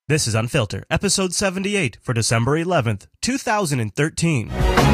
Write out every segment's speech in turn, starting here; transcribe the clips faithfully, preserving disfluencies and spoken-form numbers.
This is Unfiltered, episode seventy-eight for December eleventh, two thousand thirteen.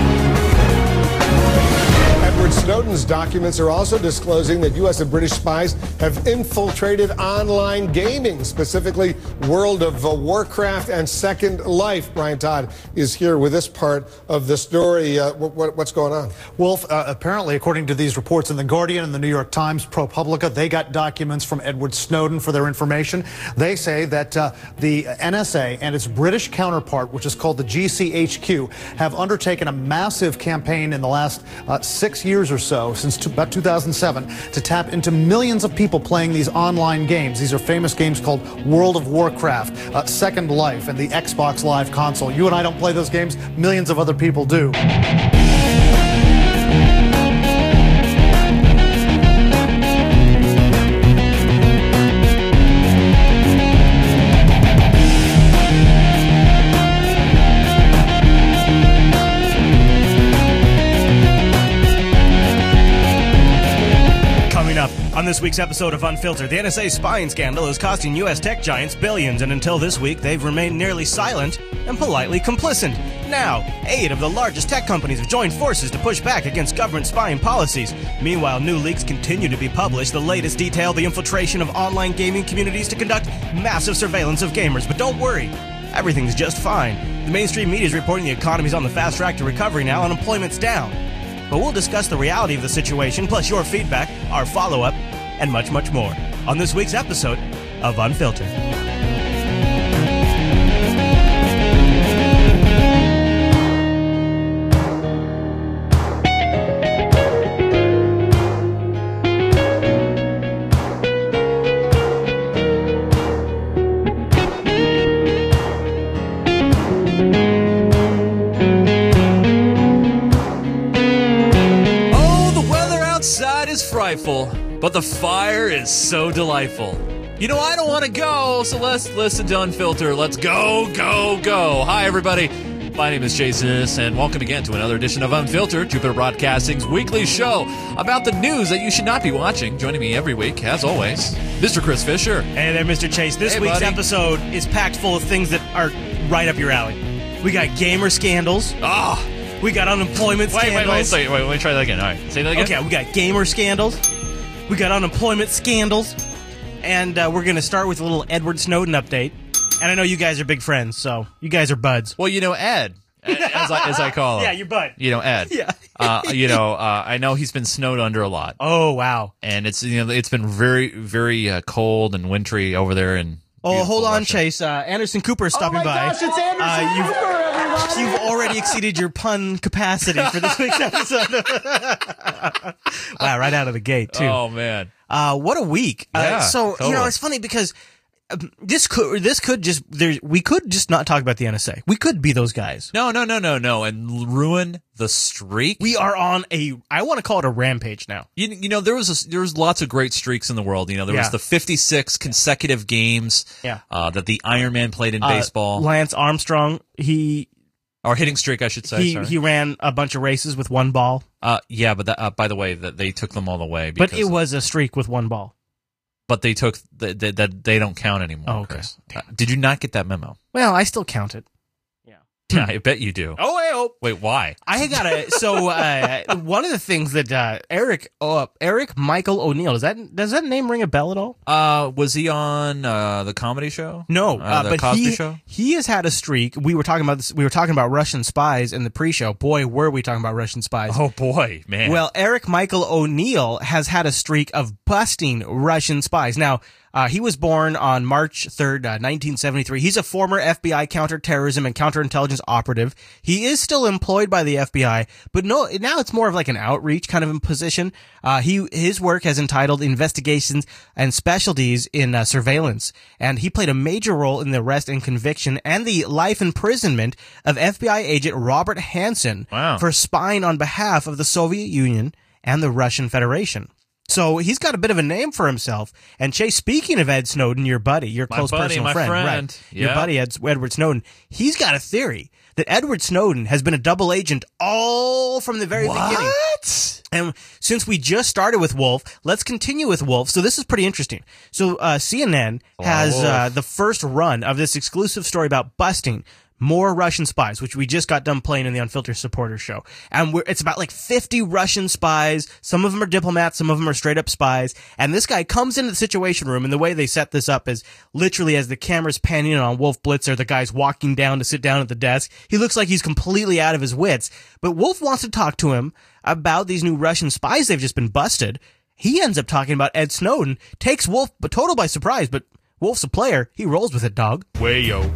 Edward Snowden's documents are also disclosing that U S and British spies have infiltrated online gaming, specifically World of Warcraft and Second Life. Brian Todd is here with this part of the story. Uh, what, what's going on? Wolf, uh, apparently, according to these reports in The Guardian and the New York Times, ProPublica, they got documents from Edward Snowden for their information. They say that uh, the N S A and its British counterpart, which is called the G C H Q, have undertaken a massive campaign in the last uh, six years or so, since to, about two thousand seven, to tap into millions of people playing these online games. These are famous games called World of Warcraft, uh, Second Life, and the Xbox Live console. You and I don't play those games. Millions of other people do. On this week's episode of Unfiltered, the N S A spying scandal is costing U S tech giants billions, and until this week, they've remained nearly silent and politely complicit. Now, eight of the largest tech companies have joined forces to push back against government spying policies. Meanwhile, new leaks continue to be published. The latest detail the infiltration of online gaming communities to conduct massive surveillance of gamers. But don't worry, everything's just fine. The mainstream media is reporting the economy's on the fast track to recovery now, unemployment's down. But we'll discuss the reality of the situation, plus your feedback, our follow-up, and much, much more on this week's episode of Unfiltered. Frightful, but the fire is so delightful. You know, I don't want to go, so let's listen to Unfiltered. Let's go, go, go. Hi, everybody. My name is Jason, and welcome again to another edition of Unfiltered, Jupiter Broadcasting's weekly show about the news that you should not be watching. Joining me every week, as always, Mister Chris Fisher. Hey there, Mister Chase. This hey, week's buddy. episode is packed full of things that are right up your alley. We got gamer scandals. Ah. Oh. We got unemployment wait, scandals. Wait, wait, wait, wait, let me try that again. All right, say that again. Okay, we got gamer scandals. We got unemployment scandals. And uh, we're going to start with a little Edward Snowden update. And I know you guys are big friends, so you guys are buds. Well, you know, Ed, as I, as I call him. Yeah, you're bud. You know, Ed. Yeah. uh, you know, uh, I know he's been snowed under a lot. Oh, wow. And it's, you know, it's been very, very uh, cold and wintry over there in Oh, hold on, Russia. Chase. Uh, Anderson Cooper is stopping oh my by. Gosh, it's Anderson uh, you've, Cooper, everybody! You've already exceeded your pun capacity for this week's episode. Wow, right out of the gate, too. Oh, man. Uh, what a week. Yeah, uh, so, totally. you know, it's funny because um, this could, this could just, there, we could just not talk about the N S A. We could be those guys. No, no, no, no, no, and ruin the streak. We are on a, I want to call it a rampage now. You, you know, there was a, there was lots of great streaks in the world. You know, there Yeah. was the fifty-six consecutive games Yeah. uh, that the Iron Man played in Uh, baseball. Lance Armstrong, he, Or hitting streak, I should say. he, sorry. he ran a bunch of races with one ball, uh, yeah, but that, uh, by the way, that they took them all away. but Because it was a streak with one ball. But they took that the, the, they don't count anymore. Oh, okay. Chris. Uh, did you not get that memo? Well, I still count it. Yeah, I bet you do. Oh, I hope. Wait, why? I gotta. So uh, one of the things that uh, Eric, uh, Eric Michael O'Neill, does that does that name ring a bell at all? Uh, was he on uh, the comedy show? No, uh, uh, the but Cosby he Show. he has had a streak. We were talking about this. We were talking about Russian spies in the pre-show. Boy, were we talking about Russian spies? Oh boy, man. Well, Eric Michael O'Neill has had a streak of busting Russian spies. Now, uh, he was born on March third, uh, nineteen seventy-three. He's a former F B I counterterrorism and counterintelligence operative. He is still employed by the F B I, but no, now it's more of like an outreach kind of position. Uh, he, his work has entitled Investigations and Specialties in uh, Surveillance, and he played a major role in the arrest and conviction and the life imprisonment of F B I agent Robert Hansen Wow. for spying on behalf of the Soviet Union and the Russian Federation. So he's got a bit of a name for himself. And Chase, speaking of Ed Snowden, your buddy, your My close buddy, personal my friend, friend. right? Your Yeah. buddy Ed, Edward Snowden, he's got a theory that Edward Snowden has been a double agent all from the very What? beginning. And since we just started with Wolf, let's continue with Wolf. So this is pretty interesting. So uh, C N N has uh, the first run of this exclusive story about busting more Russian spies, which we just got done playing in the Unfiltered Supporters show. And we're, it's about like fifty Russian spies. Some of them are diplomats. Some of them are straight up spies. And this guy comes into the Situation Room, and the way they set this up is literally as the camera's panning in on Wolf Blitzer, the guy's walking down to sit down at the desk. He looks like he's completely out of his wits. But Wolf wants to talk to him about these new Russian spies they've just been busted. He ends up talking about Ed Snowden, takes Wolf but total by surprise, but Wolf's a player. He rolls with it, dog. Wayo.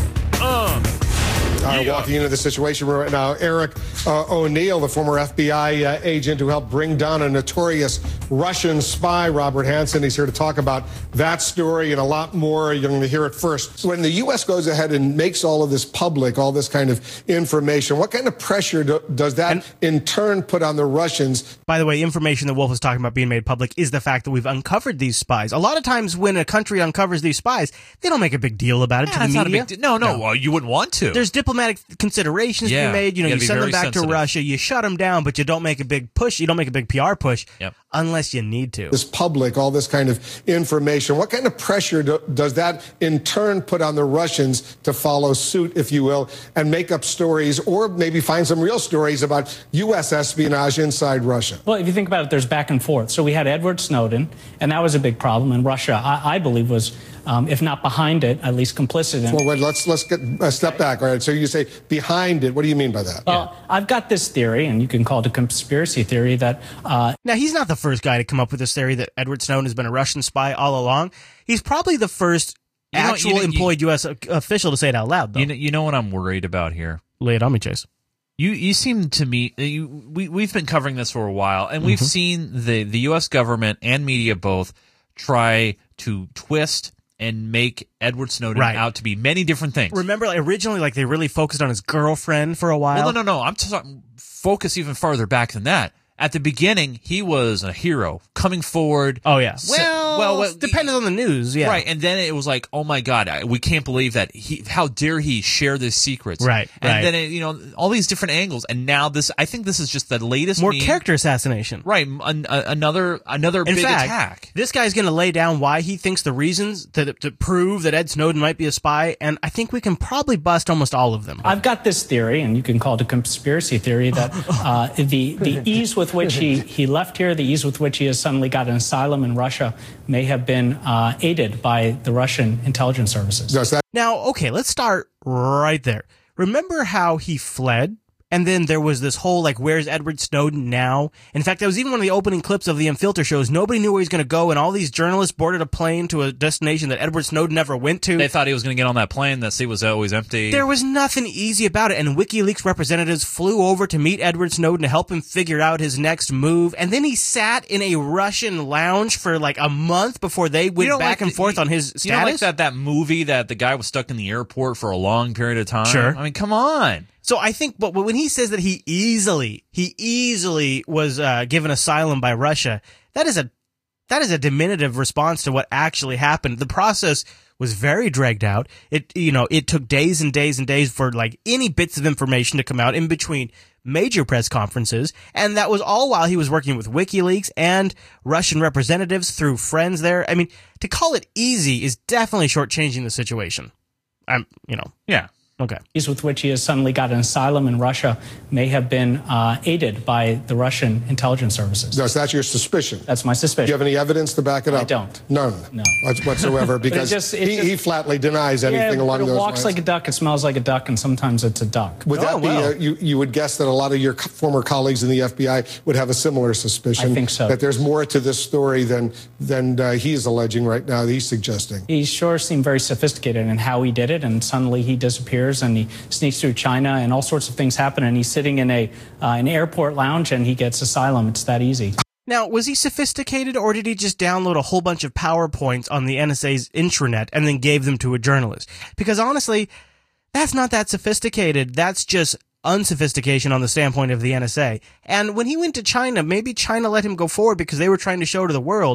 Uh. All right, Yeah. walking into the Situation Room right now, Eric uh, O'Neill, the former F B I uh, agent who helped bring down a notorious Russian spy, Robert Hansen. He's here to talk about that story and a lot more. You're going to hear it first. When the U S goes ahead and makes all of this public, all this kind of information, what kind of pressure do, does that And- in turn put on the Russians? By the way, information that Wolf is talking about being made public is the fact that we've uncovered these spies. A lot of times when a country uncovers these spies, they don't make a big deal about it Yeah, to the it's media. not a big deal. No, no, well, you wouldn't want to. There's diplomatic considerations Yeah, to be made. You know, you you, gotta be send them very back sensitive. to Russia, you shut them down, but you don't make a big push. You don't make a big P R push Yep. unless you need to. This public, all this kind of information. What kind of pressure do, does that in turn put on the Russians to follow suit, if you will, and make up stories or maybe find some real stories about U S espionage inside Russia? Well, if you think about it, there's back and forth. So we had Edward Snowden, and that was a big problem. And Russia, I, I believe, was, um, if not behind it, at least complicit in it. Well, wait, let's let's get a step back. All right. So you say behind it. What do you mean by that? Well, I've got this theory, and you can call it a conspiracy theory, that uh, Now, he's not the first guy to come up with this theory that Edward Snowden has been a Russian spy all along. He's probably the first You know- actual you know- you- employed U S official to say it out loud, though. You know, you know what I'm worried about here? Lay it on me, Chase. You you seem to me you, we we've been covering this for a while, and we've seen the the U S government and media both try to twist and make Edward Snowden Right. out to be many different things. Remember, like, originally, like they really focused on his girlfriend for a while. Well, no, no, no. I'm talking focus even farther back than that. At the beginning, he was a hero coming forward. Oh yeah. So- Well, well, well, well, depending on the news. Yeah. Right, and then it was like, oh my God, I, we can't believe that he. How dare he share this secrets? Right, and right. then it, you know all these different angles, and now this. I think this is just the latest More meme. character assassination. Right, an, a, another another In big fact, attack. this guy's going to lay down why he thinks the reasons to, to prove that Ed Snowden might be a spy, and I think we can probably bust almost all of them. I've got this theory, and you can call it a conspiracy theory, that uh, the the ease with which he, he left here, the ease with which he has suddenly got an asylum in Russia, may have been uh, aided by the Russian intelligence services. Does that Now, okay, let's start right there. Remember how he fled? And then there was this whole, like, where's Edward Snowden now? In fact, that was even one of the opening clips of the Unfiltered shows. Nobody knew where he was going to go, and all these journalists boarded a plane to a destination that Edward Snowden never went to. They thought he was going to get on that plane. That seat was always empty. There was nothing easy about it, and WikiLeaks representatives flew over to meet Edward Snowden to help him figure out his next move, and then he sat in a Russian lounge for like a month before they went You don't back like and the- forth you- on his You status. know, like that that movie that the guy was stuck in the airport for a long period of time. Sure. I mean, come on. So I think, but when he says that he easily, he easily was uh, given asylum by Russia, that is a that is a diminutive response to what actually happened. The process was very dragged out. It, you know, it took days and days and days for like any bits of information to come out in between major press conferences, and that was all while he was working with WikiLeaks and Russian representatives through friends there. I mean, to call it easy is definitely shortchanging the situation. I'm, you know, Yeah. okay. Ease with which he has suddenly got an asylum in Russia may have been uh, aided by the Russian intelligence services. does that's your suspicion? That's my Do you suspicion. have any evidence to back it up? I don't. None. No. Whatsoever, because just- it he, just- he flatly denies anything yeah, along but it those walks lines. like a duck, it smells like a duck, and sometimes it's a duck. Would that Oh, be, wow. uh, you, you would guess that a lot of your co- former colleagues in the F B I would have a similar suspicion? I think so. That there's more to this story than, than uh, he's alleging right now, that he's suggesting. He sure seemed very sophisticated in how he did it, and suddenly he disappears and he sneaks through China, and all sorts of things happen, and he's sitting in a uh, an airport lounge and he gets asylum. It's that easy. Now, was he sophisticated, or did he just download a whole bunch of PowerPoints on the N S A's intranet and then gave them to a journalist? Because honestly, that's not that sophisticated. That's just unsophistication on the standpoint of the N S A. And when he went to China, maybe China let him go forward because they were trying to show to the world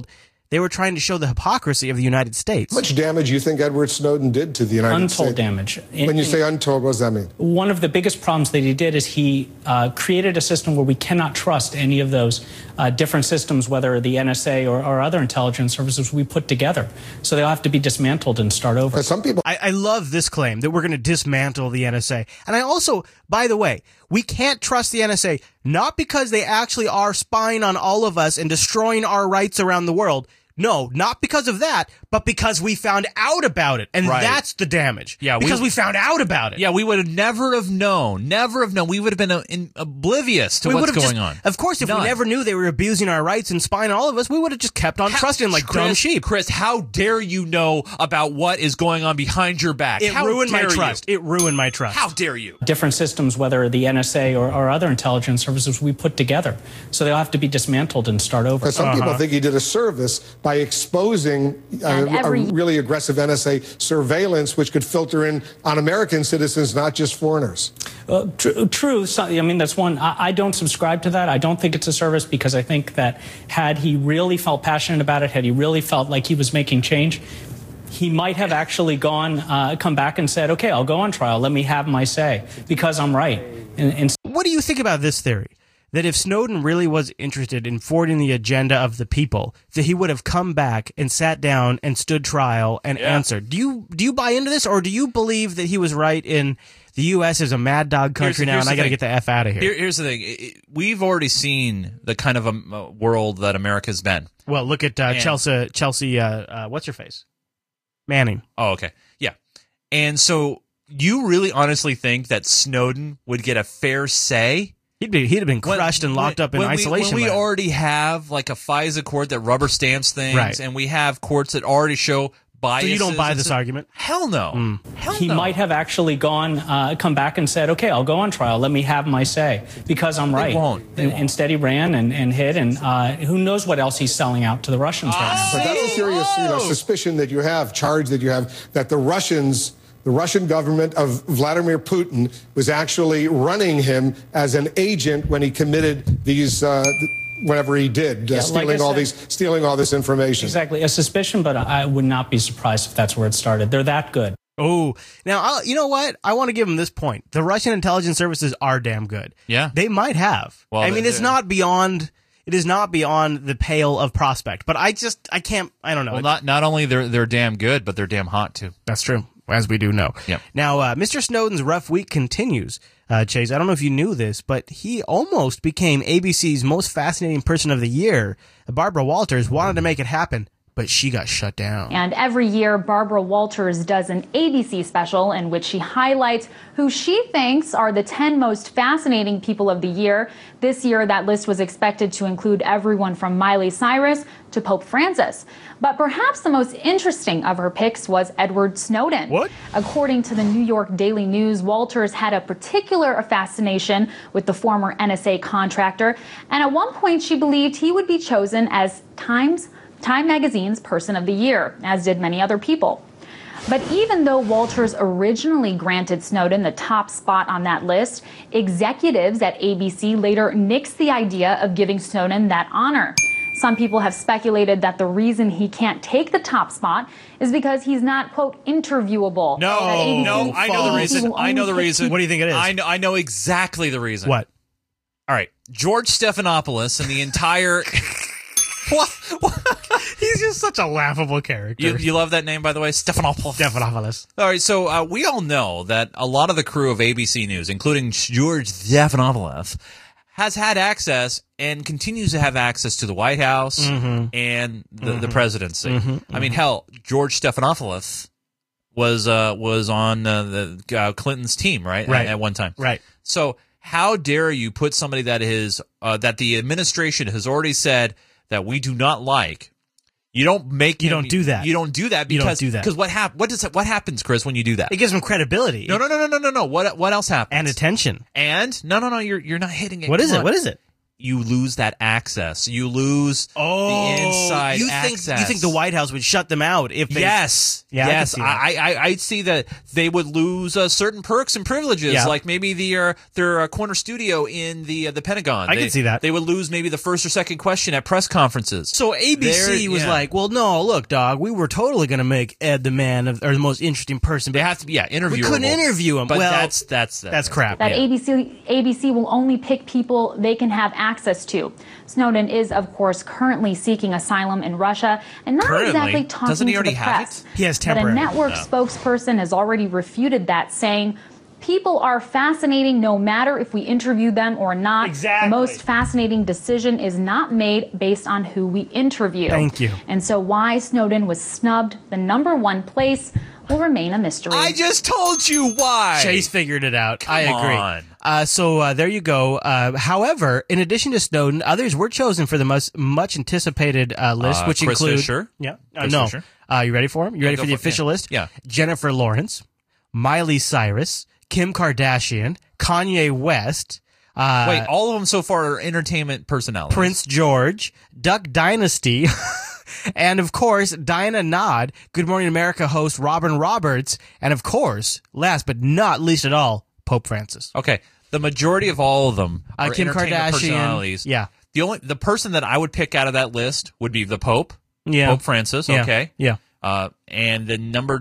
they were trying to show the hypocrisy of the United States. How much damage do you think Edward Snowden did to the United Untold States? Untold damage. When you say untold, what does that mean? One of the biggest problems that he did is he uh, created a system where we cannot trust any of those uh, different systems, whether the N S A or, or other intelligence services we put together. So they'll have to be dismantled and start over. Some people. I, I love this claim that we're going to dismantle the N S A. And I also, by the way, we can't trust the N S A, not because they actually are spying on all of us and destroying our rights around the world. No, not because of that, but because we found out about it. And right. that's the damage. Yeah, because we, we found out about it. Yeah, we would have never have known. Never have known. We would have been uh, in, oblivious to we what's going just, on. Of course, if None. we never knew they were abusing our rights and spying on all of us, we would have just kept on how, trusting like Chris, dumb sheep. Chris, how dare you know about what is going on behind your back? It how ruined my dare trust. You? It ruined my trust. How dare you? Different systems, whether the N S A or, or other intelligence services we put together. So they'll have to be dismantled and start over. But some uh-huh. people think he did a service by exposing Uh, every- a really aggressive N S A surveillance, which could filter in on American citizens, not just foreigners. Uh, tr- true. So, I mean, that's one. I, I don't subscribe to that. I don't think it's a service because I think that had he really felt passionate about it, had he really felt like he was making change, he might have actually gone, uh, come back and said, okay, I'll go on trial. Let me have my say because I'm right. And, and what do you think about this theory? That if Snowden really was interested in forwarding the agenda of the people, that he would have come back and sat down and stood trial and yeah. answered. Do you do you buy into this, or do you believe that he was right in the U S is a mad dog country here's, now, here's and I got to get the F out of here? here? Here's the thing: it, it, we've already seen the kind of a, a world that America's been. Well, look at uh, And- Chelsea. Chelsea, uh, uh, what's her face? Manning. Oh, okay, yeah. And so, you really honestly think that Snowden would get a fair say? He'd be he'd have been When- crushed and locked when- up in when isolation. We, when we lab. already have like a FISA court that rubber stamps things, Right. and we have courts that already show biases. So you don't buy and this stuff. argument? Hell no. Mm. Hell he no. might have actually gone, uh, come back and said, okay, I'll go on trial. Let me have my say because I'm They right. won't. They And- won't. Instead, he ran and, and hid, and uh, who knows what else he's selling out to the Russians right now. But that's a serious you know, suspicion that you have, charge that you have, that the Russians, the Russian government of Vladimir Putin was actually running him as an agent when he committed these, uh, whatever he did, uh, Yeah, like stealing I all said- these, stealing all this information. Exactly. A suspicion, but I would not be surprised if that's where it started. They're that good. Oh, now, I'll, you know what? I want to give them this point. The Russian intelligence services are damn good. Yeah. They might have. Well, I mean, they- it's not beyond, it is not beyond the pale of prospect, but I just, I can't, I don't know. Well, not not only they're they're damn good, but they're damn hot too. That's true, as we do know. Yep. Now, uh, Mister Snowden's rough week continues. Uh, Chase, I don't know if you knew this, but he almost became A B C's most fascinating person of the year. Barbara Walters wanted to make it happen, but she got shut down. And every year, Barbara Walters does an A B C special in which she highlights who she thinks are the ten most fascinating people of the year. This year, that list was expected to include everyone from Miley Cyrus to Pope Francis. But perhaps the most interesting of her picks was Edward Snowden. What? According to the New York Daily News, Walters had a particular fascination with the former N S A contractor, and at one point she believed he would be chosen as Time's Time Magazine's Person of the Year, as did many other people. But even though Walters originally granted Snowden the top spot on that list, executives at A B C later nixed the idea of giving Snowden that honor. Some people have speculated that the reason he can't take the top spot is because he's not, quote, interviewable. No, That A B C no, I know the will reason. only I know the pick reason. What do you think it is? I know, I know exactly the reason. What? All right, George Stephanopoulos and the entire. What? He's just such a laughable character. You, you love that name, by the way, Stephanopoulos. Stephanopoulos. All right, so uh, we all know that a lot of the crew of A B C News, including George Stephanopoulos, has had access and continues to have access to the White House Mm-hmm. and the, the presidency. Mm-hmm, I mean, hell, George Stephanopoulos was uh, was on uh, the uh, Clinton's team, right? Right. At, at one time, Right. So how dare you put somebody that is uh, that the administration has already said that we do not like? You don't make You him- don't do that. You don't do that You because don't do that. because what hap- What does what happens, Chris, when you do that? It gives him credibility. No, no, no, no, no, no, no. What what else happens? And attention. And no, no, no. You're you're not hitting it. What is Come it? on. What is it? you lose that access. You lose Oh, the inside you access. think you think the White House would shut them out if they? Yes, Yeah, I can yes. see that. I, I, I'd see that they would lose uh, certain perks and privileges, Yeah. like maybe their their uh, corner studio in the uh, the Pentagon. I they, can see that. They would lose maybe the first or second question at press conferences. So A B C They're- was yeah. like, "Well, no, look, dog, we were totally going to make Ed the man of, or the most interesting person, They but have to be yeah interviewable. we couldn't interview him." but well, that's that's that's crap. That Yeah. A B C A B C will only pick people they can have access to. Snowden is, of course, currently seeking asylum in Russia and not Currently? exactly talking Doesn't he to already the have press. it? He has But a temporary. network spokesperson has already refuted that, saying, "People are fascinating no matter if we interview them or not. Exactly. The most fascinating decision is not made based on who we interview." Thank you. And so why Snowden was snubbed the number one place will remain a mystery. I just told you why. Chase figured it out. I Come agree. on. Uh, so uh, there you go. Uh, however, in addition to Snowden, others were chosen for the most much anticipated uh, list, Uh, which Chris include Fisher. yeah, uh, Chris no. Fisher. Uh, you ready for him? You ready go for the for it. official Yeah. list? Yeah. Jennifer Lawrence, Miley Cyrus, Kim Kardashian, Kanye West. Uh, Wait, all of them so far are entertainment personalities. Prince George, Duck Dynasty, and of course, Diana Nod, Good Morning America host Robin Roberts, and of course, last but not least at all, Pope Francis. Okay, the majority of all of them Uh, are Kim entertainment Kardashian, personalities. yeah. The only the person that I would pick out of that list would be the Pope. Yeah. Pope Francis. Yeah. Okay. Yeah. Uh, and the number.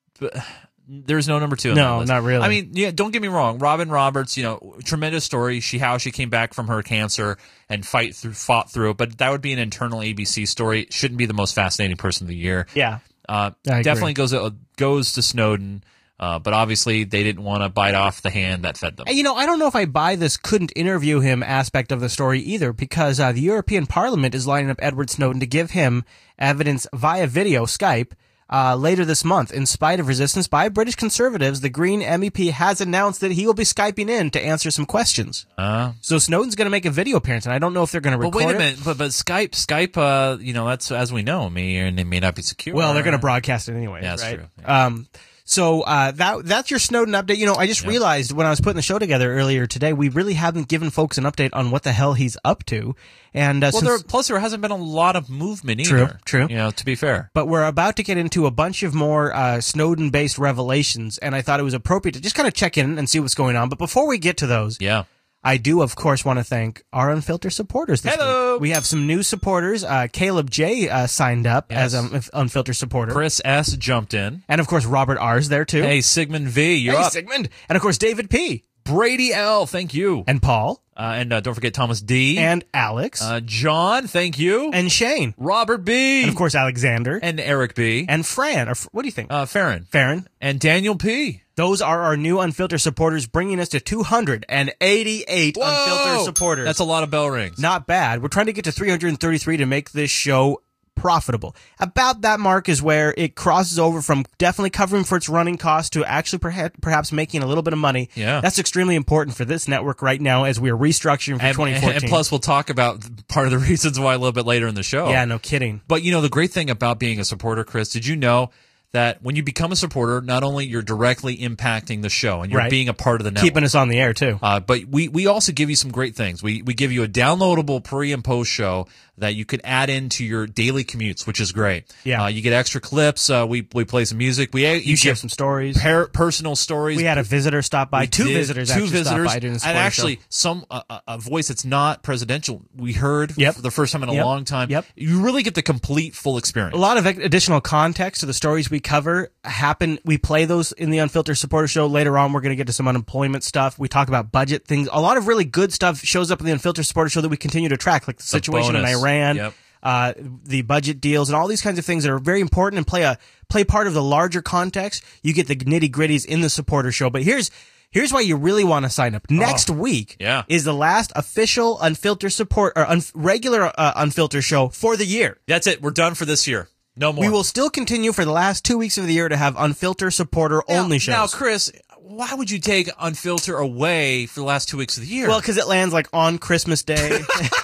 There's no number two. On No, that list. not really. I mean, yeah. Don't get me wrong. Robin Roberts, you know, tremendous story. She how she came back from her cancer and fight through, fought through it. But that would be an internal A B C story. Shouldn't be the most fascinating person of the year. Yeah. Uh, I agree. definitely goes uh, goes to Snowden. Uh, but obviously, they didn't want to bite off the hand that fed them. And, you know, I don't know if I buy this couldn't interview him aspect of the story either, because uh, the European Parliament is lining up Edward Snowden to give him evidence via video, Skype, uh, later this month. In spite of resistance by British Conservatives, the Green M E P has announced that he will be Skyping in to answer some questions. Uh, So Snowden's going to make a video appearance, and I don't know if they're going to But record wait a it. minute, but but Skype, Skype, uh, you know, that's as we know, may or may not be secure. Well, they're going to broadcast it anyway, Yeah, that's right? true. Yeah. Um, so uh, that that's your Snowden update. You know, I just realized when I was putting the show together earlier today, we really haven't given folks an update on what the hell he's up to. And uh, Well, since, there, plus there hasn't been a lot of movement True, either. true. You know, to be fair. but we're about to get into a bunch of more uh, Snowden-based revelations, and I thought it was appropriate to just kind of check in and see what's going on. But before we get to those, Yeah. I do, of course, want to thank our Unfiltered supporters this Hello. week. We have some new supporters. Uh, Caleb J. Uh, signed up Yes. as an Unfiltered supporter. Chris S. jumped in. And, of course, Robert R.'s there, too. Hey, Sigmund V, you're Hey, up. Sigmund. And, of course, David P. Brady L, thank you. And Paul. Uh, and uh, don't forget Thomas D. And Alex. uh, John, thank you. and Shane. Robert B. And, of course, Alexander. And Eric B. And Fran. Or, F- what do you think? uh, Farron. Farron. And Daniel P. Those are our new Unfiltered supporters, bringing us to two hundred eighty-eight Whoa! Unfiltered supporters. That's a lot of bell rings. Not bad. We're trying to get to three hundred thirty-three to make this show profitable. About that mark is where it crosses over from definitely covering for its running costs to actually perha- perhaps making a little bit of money. Yeah. That's extremely important for this network right now as we are restructuring for and, twenty fourteen. and plus, we'll talk about part of the reasons why a little bit later in the show. yeah, no kidding. But you know, the great thing about being a supporter, Chris, did you know that when you become a supporter, not only you're directly impacting the show and you're Right. being a part of the network, Keeping us on the air too. uh, but we, we also give you some great things. We we give you a downloadable pre and post show that you can add into your daily commutes, which is great. Yeah. uh, you get extra clips. Uh, we we play some music. We you, You share get some stories. per, personal stories. We had a visitor stop by. We Two did. visitors two actually visitors, stopped by during the and supporter actually show. some uh, a- a voice that's not presidential. We heard Yep. for the first time in a Yep. long time. Yep. You really get the complete full experience. A lot of additional context to the stories we cover happen. We play those in the Unfiltered supporter show. Later on, we're going to get to some unemployment stuff. We talk about budget things. A lot of really good stuff shows up in the Unfiltered supporter show that we continue to track, like the situation in bonus. Iran, Yep. uh, the budget deals, and all these kinds of things that are very important and play a play part of the larger context. You get the nitty gritties in the supporter show. But here's here's why you really want to sign up. Next week yeah. is the last official Unfiltered support or un- regular uh, Unfiltered show for the year. That's it. We're done for this year. No more. We will still continue for the last two weeks of the year to have Unfiltered supporter now, only shows. Now, Chris, why would you take Unfilter away for the last two weeks of the year? Well, because it lands like on Christmas Day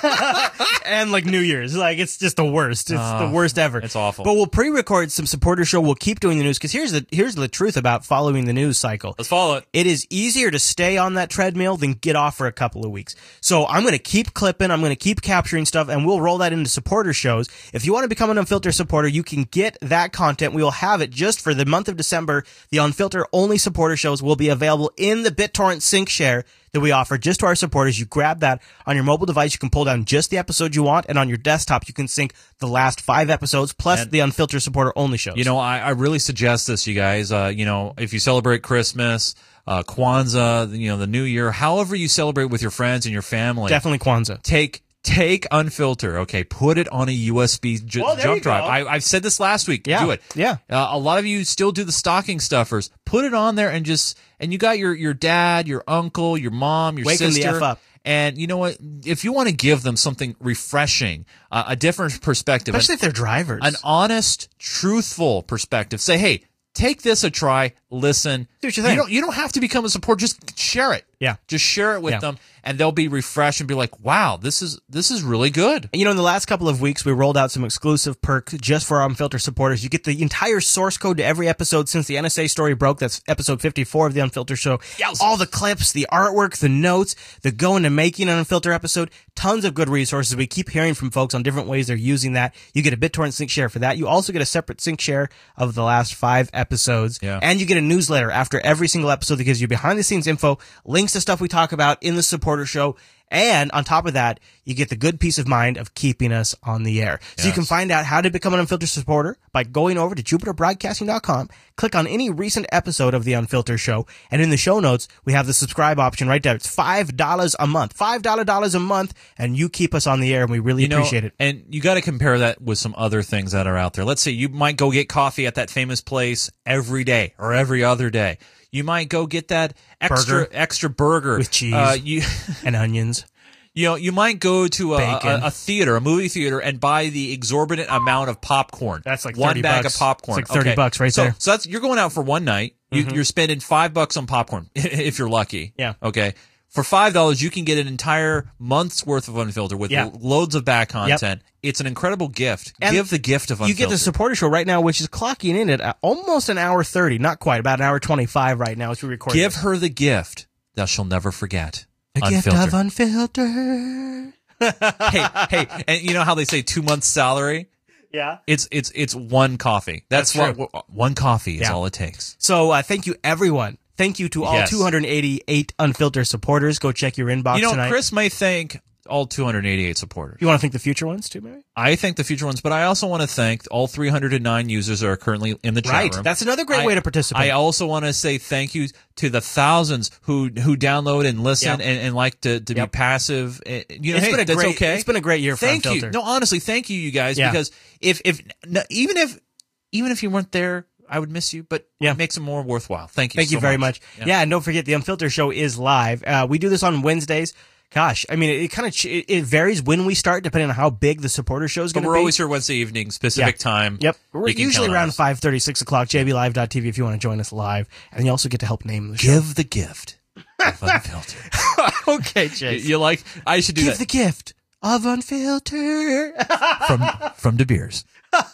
and like New Year's. Like it's just the worst. It's Uh, the worst ever. it's awful. But we'll pre-record some supporter show. We'll keep doing the news because here's the here's the truth about following the news cycle. Let's follow it. It is easier to stay on that treadmill than get off for a couple of weeks. So I'm going to keep clipping. I'm going to keep capturing stuff, and we'll roll that into supporter shows. If you want to become an Unfilter supporter, you can get that content. We will have it just for the month of December. The Unfilter only supporter shows will be available in the BitTorrent sync share that we offer just to our supporters. You grab that on your mobile device. You can pull down just the episode you want, and on your desktop, you can sync the last five episodes plus And, the Unfilter supporter only shows. You know, I, I really suggest this, you guys. Uh, you know, if you celebrate Christmas, uh, Kwanzaa, you know, the New Year, however you celebrate with your friends and your family, Definitely Kwanzaa. take take Unfilter, okay? Put it on a U S B j- Well, there you jump drive. go. I, I've said this last week. Yeah, Do it. yeah. Uh, a lot of you still do the stocking stuffers. Put it on there and just and you got your your dad, your uncle, your mom, your Wake 'em the sister. F up. And you know what? If you want to give them something refreshing, uh, a different perspective, Especially an, if they're drivers. an honest, truthful perspective, say, hey, take this a try, listen. See what you think. You don't, you don't have to become a supporter. Just share it. Yeah. Just share it with Yeah. them, and they'll be refreshed and be like, wow, this is this is really good. You know, in the last couple of weeks, we rolled out some exclusive perks just for our Unfilter supporters. You get the entire source code to every episode since the N S A story broke. That's episode fifty-four of the Unfilter show. Yowza. All the clips, the artwork, the notes, the go into making an Unfilter episode. Tons of good resources. We keep hearing from folks on different ways they're using that. You get a BitTorrent sync share for that. You also get a separate sync share of the last five episodes. Yeah. And you get a newsletter after every single episode that gives you behind the scenes info, links to stuff we talk about in the supporter show. And on top of that, you get the good peace of mind of keeping us on the air. So you Yes. can find out how to become an Unfiltered supporter by going over to Jupiter Broadcasting dot com, click on any recent episode of the Unfiltered show, and in the show notes, we have the subscribe option right there. It's five dollars a month. five dollars a month, and you keep us on the air, and we really You know, appreciate it. And you got to compare that with some other things that are out there. Let's say you might go get coffee at that famous place every day or every other day. You might go get that extra Burger. extra burger With cheese. Uh, you And onions. you know you might go to a, Bacon. a, a theater, a movie theater, and buy the exorbitant amount of popcorn. That's like one thirty bag bucks. of popcorn. It's like thirty Okay. bucks right so, there. So that's you're going out for one night. You, You're spending five bucks on popcorn if you're lucky. Yeah. Okay. For five dollars, you can get an entire month's worth of Unfiltered with Yeah. lo- loads of back content. It's an incredible gift. And Give the gift of Unfiltered. You get the supporter show right now, which is clocking in at uh, almost an hour thirty. Not quite, about an hour twenty-five right now as we record. Give this. her the gift that she'll never forget. the gift of Unfiltered. hey, hey, and you know how they say two months' salary? Yeah. It's it's it's one coffee. That's, That's what one coffee is Yeah. all it takes. So uh, thank you, everyone. Thank you to all Yes. two hundred eighty-eight Unfiltered supporters. Go check your inbox You know, tonight. Chris may thank all two hundred eighty-eight supporters. You want to thank the future ones too, maybe? I thank the future ones, but I also want to thank all three hundred nine users that are currently in the chat Right. room. That's another great I- way to participate. I also want to say thank you to the thousands who who download and listen Yep. and, and like to, to Yep. be passive. Uh, You know, It's hey, been a that's great- okay. it's been a great year for Thank you. Unfiltered. No, honestly, thank you, you guys, Yeah. because if if no, even if even if you weren't there, I would miss you, but Yeah. it makes it more worthwhile. Thank you. Thank you so very much. Yeah. Yeah. and don't forget the Unfiltered show is live. Uh, we do this on Wednesdays. Gosh, I mean, it, it kind of ch- it, it varies when we start, depending on how big the supporter show is But going to be. we're always here Wednesday evening, specific Yeah. time. Yep. We're You can usually count on around us. five thirty, six o'clock, j b live dot t v if you want to join us live. And you also get to help name the show. Give the gift of Unfiltered. okay, you, Chase. you like? I should do Give that the gift of Unfiltered. from from De Beers.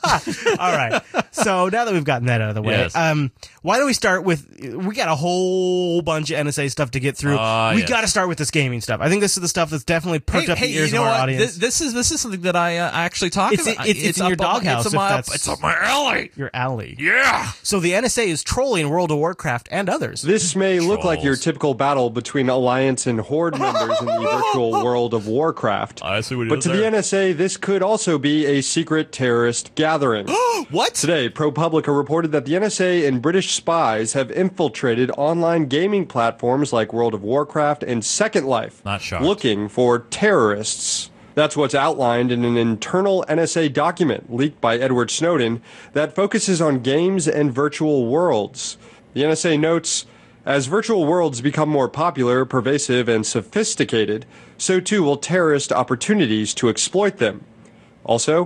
All right. So now that we've gotten that out of the way, Yes. um, why don't we start with, we got a whole bunch of N S A stuff to get through. Ah, we yes. got to start with this gaming stuff. I think this is the stuff that's definitely perked Hey, up hey, the ears you know of our what? audience. This, this is this is something that I uh, actually talk It's- about. it's- it's in up your on my- doghouse, It's, if up my, that's- it's up my alley. Your alley. Yeah. So the N S A is trolling World of Warcraft and others. This may look like your Trolls. typical battle between Alliance and Horde members in the virtual world of Warcraft. I see what it But is to the there. N S A, this could also be a secret terrorist gathering. What? Today, ProPublica reported that the N S A and British spies have infiltrated online gaming platforms like World of Warcraft and Second Life, Not shocked. looking for terrorists. That's what's outlined in an internal N S A document leaked by Edward Snowden that focuses on games and virtual worlds. The N S A notes, as virtual worlds become more popular, pervasive, and sophisticated, so too will terrorist opportunities to exploit them. Also,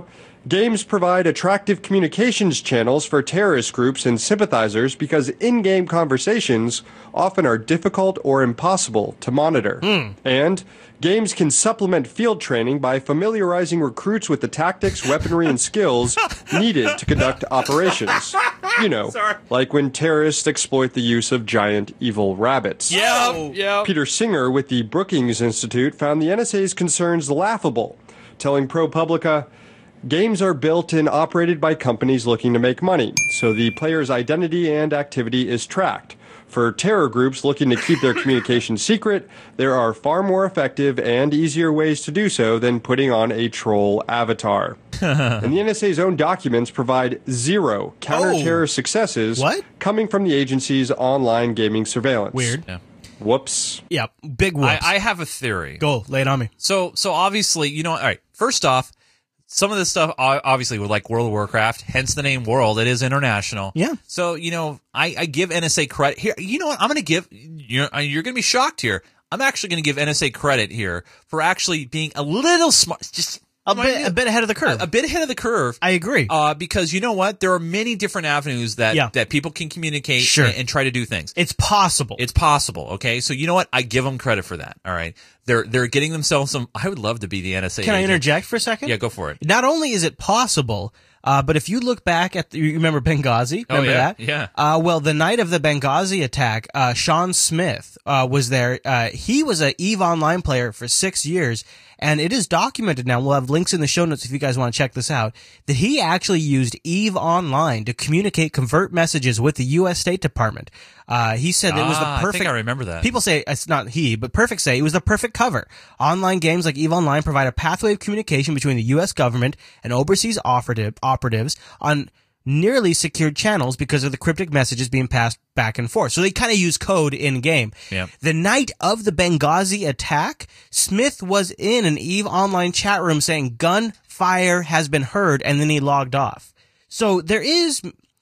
Games provide attractive communications channels for terrorist groups and sympathizers because in-game conversations often are difficult or impossible to monitor. Mm. And games can supplement field training by familiarizing recruits with the tactics, weaponry, and skills needed to conduct operations. You know, Sorry. like when terrorists exploit the use of giant evil rabbits. Yeah, yeah. Peter Singer with the Brookings Institute found the N S A's concerns laughable, telling ProPublica, games are built and operated by companies looking to make money, so the player's identity and activity is tracked. For terror groups looking to keep their communication secret, there are far more effective and easier ways to do so than putting on a troll avatar. And the N S A's own documents provide zero counter-terror oh. successes what? coming from the agency's online gaming surveillance. Weird. Yeah. Whoops. Yeah, big whoops. I, I have a theory. Go, lay it on me. So, so obviously, you know, all right, first off, some of this stuff, obviously, with like World of Warcraft, hence the name World. It is international. Yeah. So, you know, I, I give N S A credit here. You know what? I'm going to give, you're, you're going to be shocked here. I'm actually going to give N S A credit here for actually being a little smart, just a bit, I mean? a bit ahead of the curve. A, a bit ahead of the curve. I agree. Uh, because you know what? There are many different avenues that, yeah. that people can communicate sure. and, and try to do things. It's possible. It's possible. Okay. So you know what? I give them credit for that. All right. They're, they're getting themselves some, I would love to be the N S A Can agent. I interject for a second? Yeah, go for it. Not only is it possible, uh, but if you look back at, the, you remember Benghazi? Remember oh, yeah, that? Yeah. Uh, well, the night of the Benghazi attack, uh, Sean Smith, uh, was there. Uh, he was a EVE Online player for six years. And it is documented now, we'll have links in the show notes if you guys want to check this out, that he actually used EVE Online to communicate covert messages with the U S State Department. Uh, he said ah, it was the perfect... I think I remember that. People say, it's not he, but Perfect say it was the perfect cover. Online games like EVE Online provide a pathway of communication between the U S government and overseas operative, operatives on nearly secured channels because of the cryptic messages being passed back and forth. So they kind of use code in-game. Yep. The night of the Benghazi attack, Smith was in an EVE Online chat room saying gunfire has been heard, and then he logged off. So there is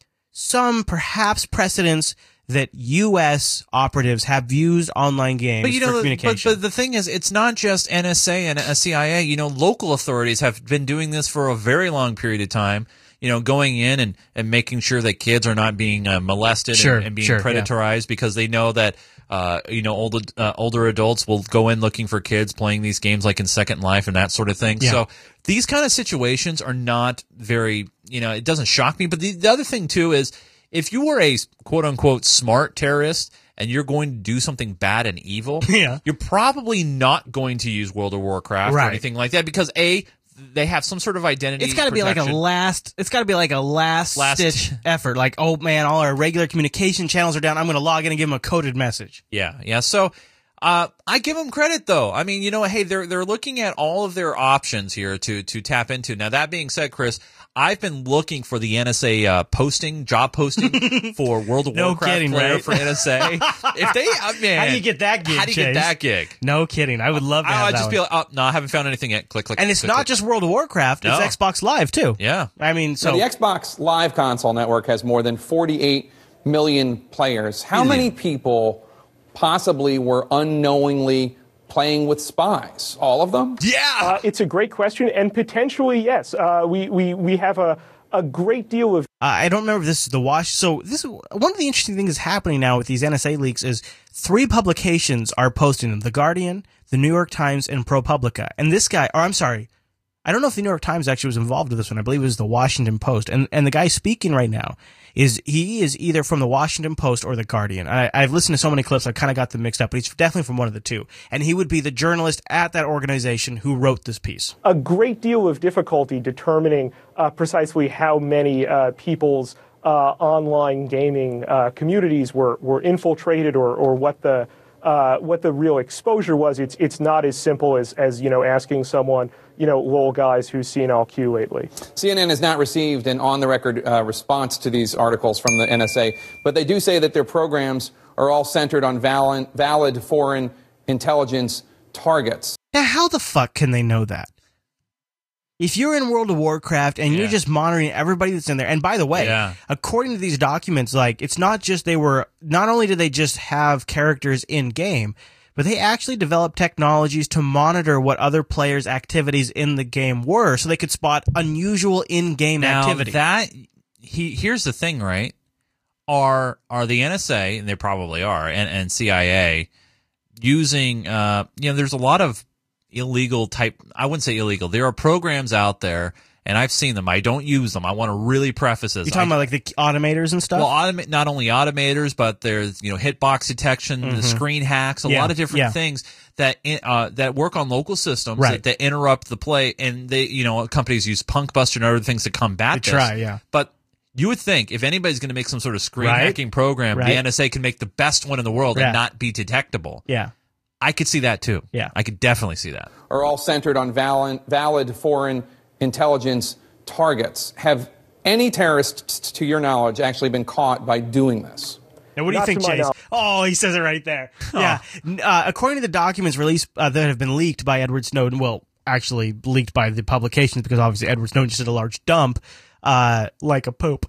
some perhaps precedence that U S operatives have used online games but, you know, for communication. But, but the thing is, it's not just N S A and C I A. You know, local authorities have been doing this for a very long period of time. You know, going in and, and making sure that kids are not being uh, molested sure, and, and being sure, predatorized yeah. because they know that, uh, you know, older, uh, older adults will go in looking for kids playing these games like in Second Life and that sort of thing. Yeah. So these kind of situations are not very, you know, it doesn't shock me. But the, the other thing, too, is if you were a quote-unquote smart terrorist and you're going to do something bad and evil, yeah. you're probably not going to use World of Warcraft right. or anything like that because, A, they have some sort of identity. It's got to be like a last. It's got to be like a last, last stitch effort. Like, oh man, all our regular communication channels are down. I'm going to log in and give them a coded message. Yeah, yeah. So, uh, I give them credit though. I mean, you know, hey, they're they're looking at all of their options here to to tap into. Now, that being said, Chris, I've been looking for the N S A uh, posting, job posting for World of no Warcraft kidding, player right? for N S A. If they, uh, man, how do you get that gig? How do you Chase? get that gig? No kidding. I would love to. I, have I'd that just one. be like, oh no, I haven't found anything yet. Click, click. And it's click, not click. just World of Warcraft. No. It's Xbox Live too. Yeah. I mean, so now, the Xbox Live console network has more than forty-eight million players. How many people possibly were unknowingly playing with spies? All of them? Yeah. Uh, it's a great question, and potentially yes. Uh, we we we have a. a great deal of... Uh, I don't remember if this is the wash. So this one of the interesting things happening now with these N S A leaks is three publications are posting them: The Guardian, The New York Times, and ProPublica. And this guy, or I'm sorry, I don't know if the New York Times actually was involved with this one. I believe it was the Washington Post. And and the guy speaking right now is he is either from the Washington Post or the Guardian. I, I've listened to so many clips, I kind of got them mixed up, but he's definitely from one of the two. And he would be the journalist at that organization who wrote this piece. A great deal of difficulty determining uh, precisely how many uh, people's uh, online gaming uh, communities were, were infiltrated or, or what the uh, what the real exposure was. It's it's not as simple as, as you know, asking someone, you know, lol guys, who's seen L Q lately. C N N has not received an on-the-record uh, response to these articles from the N S A, but they do say that their programs are all centered on valid, valid foreign intelligence targets. Now, how the fuck can they know that? If you're in World of Warcraft and you're yeah. just monitoring everybody that's in there, and by the way, yeah. according to these documents, like, it's not just they were, not only did they just have characters in game, but they actually developed technologies to monitor what other players' activities in the game were, so they could spot unusual in-game now, activity. That he here's the thing, right? Are are the N S A, and they probably are, and, and C I A using? Uh, you know, there's a lot of illegal type. I wouldn't say illegal. There are programs out there, and I've seen them. I don't use them. I want to really preface this. You're talking I, about like the automators and stuff? Well, automate, not only automators, but there's, you know, hitbox detection, Mm-hmm. the screen hacks, a Yeah, lot of different yeah. things that uh, that work on local systems Right. that, that interrupt the play, and they, you know, companies use Punkbuster and other things to combat To this. try, yeah. But you would think if anybody's going to make some sort of screen Right. hacking program, Right. the N S A can make the best one in the world Yeah. and not be detectable. Yeah. I could see that too. Yeah. I could definitely see that. Are all centered on valid, valid foreign intelligence targets. Have any terrorists, to your knowledge, actually been caught by doing this? Now, what do you Not think, to my Chase? knowledge. Oh, he says it right there. Yeah. Uh, according to the documents released uh, that have been leaked by Edward Snowden, well, actually leaked by the publications because obviously Edward Snowden just did a large dump, uh, like a pope.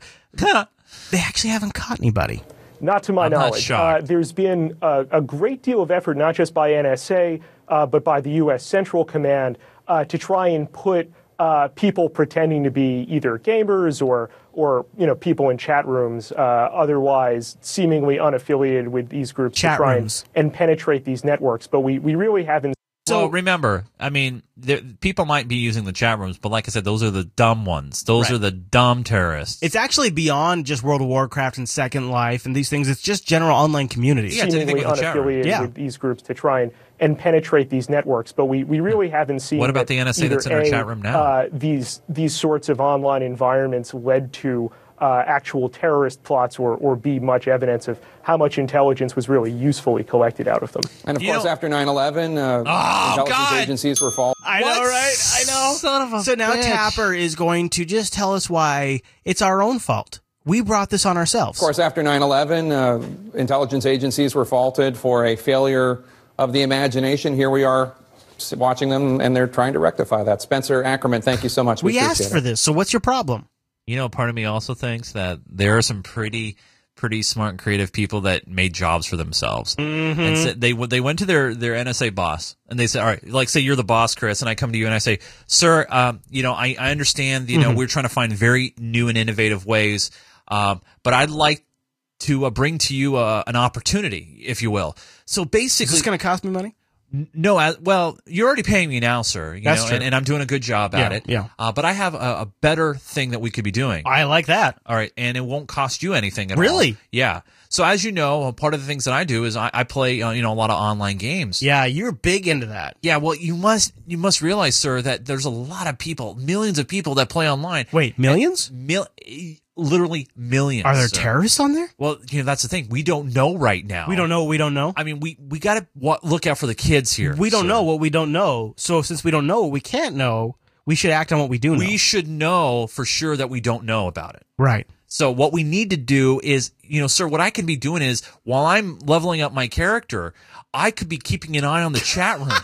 They actually haven't caught anybody. Not to my I'm not knowledge. shocked. Uh, there's been a, a great deal of effort, not just by N S A, uh, but by the U S Central Command, uh, to try and put uh, people pretending to be either gamers or, or you know, people in chat rooms, uh, otherwise seemingly unaffiliated with these groups, Chat to try rooms. and, and penetrate these networks. But we, we really haven't. So remember, I mean, there, people might be using the chat rooms, but like I said, those are the dumb ones. Those Right. are the dumb terrorists. It's actually beyond just World of Warcraft and Second Life and these things. It's just general online communities. Yeah, it's anything seemingly with the chat room. unaffiliated Yeah. with these groups to try and, and penetrate these networks. But we, we really haven't seen. What about that the N S A either that's in our A, chat room now? Uh, these these sorts of online environments led to uh, actual terrorist plots, or or B, much evidence of how much intelligence was really usefully collected out of them. And of You course, know- after nine eleven, uh, Oh, intelligence God! agencies were fault. I What? know, right? I know. Son of a so now bitch. Tapper is going to just tell us why it's our own fault. We brought this on ourselves. Of course, after nine eleven, uh, intelligence agencies were faulted for a failure of the imagination. Here we are s- watching them, and they're trying to rectify that. Spencer Ackerman, thank you so much. we appreciate asked it. for this. So what's your problem? You know, part of me also thinks that there are some pretty, pretty smart and creative people that made jobs for themselves. Mm-hmm. And so they they went to their their N S A boss and they said, all right, like say you're the boss, Chris, and I come to you and I say, sir, um, you know, I, I understand, you know, Mm-hmm. we're trying to find very new and innovative ways, um, but I'd like to uh, bring to you uh, an opportunity, if you will. So Is basically, this going to cost me money? no, I, well, you're already paying me now, sir. You That's know, true. And, and I'm doing a good job at Yeah, it. yeah. Uh, but I have a, a better thing that we could be doing. I like that. All right, and it won't cost you anything at all. Really? Yeah. So as you know, part of the things that I do is I, I play, uh, you know, a lot of online games. Yeah, you're big into that. Yeah. Well, you must you must realize, sir, that there's a lot of people, millions of people that play online. Wait, millions? Mil- literally millions. Are there sir. terrorists on there? Well, you know, that's the thing. We don't know right now. We don't know what we don't know. I mean, we we got to look out for the kids here. We don't sir. know what we don't know. So since we don't know what we can't know, we should act on what we do know. We should know for sure that we don't know about it. right. So what we need to do is, you know, sir, what I can be doing is while I'm leveling up my character, I could be keeping an eye on the chat room.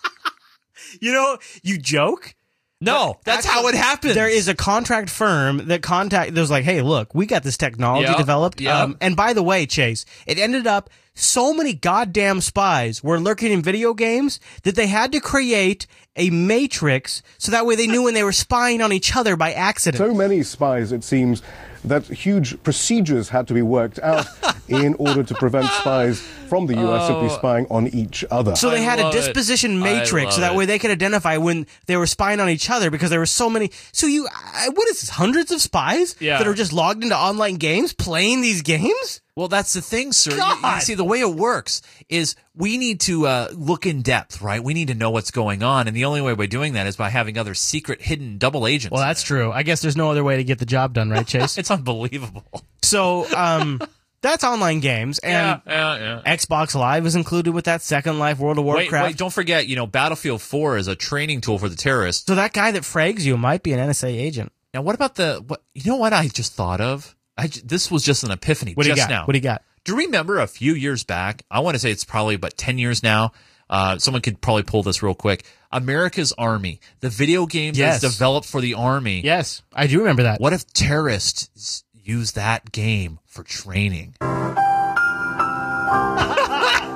You know, you joke. No, that's how it happens. There is a contract firm that contact. There's like, hey, look, we got this technology Yep, developed. yep. Um, and by the way, Chase, it ended up so many goddamn spies were lurking in video games that they had to create a matrix so that way they knew when they were spying on each other by accident. So many spies, it seems, that huge procedures had to be worked out in order to prevent spies from the U S simply spying on each other. So they I had a love it. disposition I matrix so love that it. way they could identify when they were spying on each other because there were so many. So you, I- what is this? Hundreds of spies Yeah. that are just logged into online games playing these games? Well, that's the thing, sir. You- You, God. see, the way it works is we need to uh, look in depth, right? We need to know what's going on, and the only way by doing that is by having other secret, hidden double agents. Well, that's true. I guess there's no other way to get the job done, right, Chase? It's unbelievable. So, um, that's online games, and yeah, yeah. Xbox Live is included with that. Second Life, World of Wait, Warcraft. wait, don't forget, you know, Battlefield four is a training tool for the terrorists. So that guy that frags you might be an N S A agent. Now, what about the, what, you know what I just thought of? I, ju- this was just an epiphany What do you just got? now. What do you got? Do you remember a few years back? I want to say it's probably about ten years now. Uh, someone could probably pull this real quick. America's Army, the video game Yes. that's developed for the Army. Yes, I do remember that. What if terrorists use that game for training?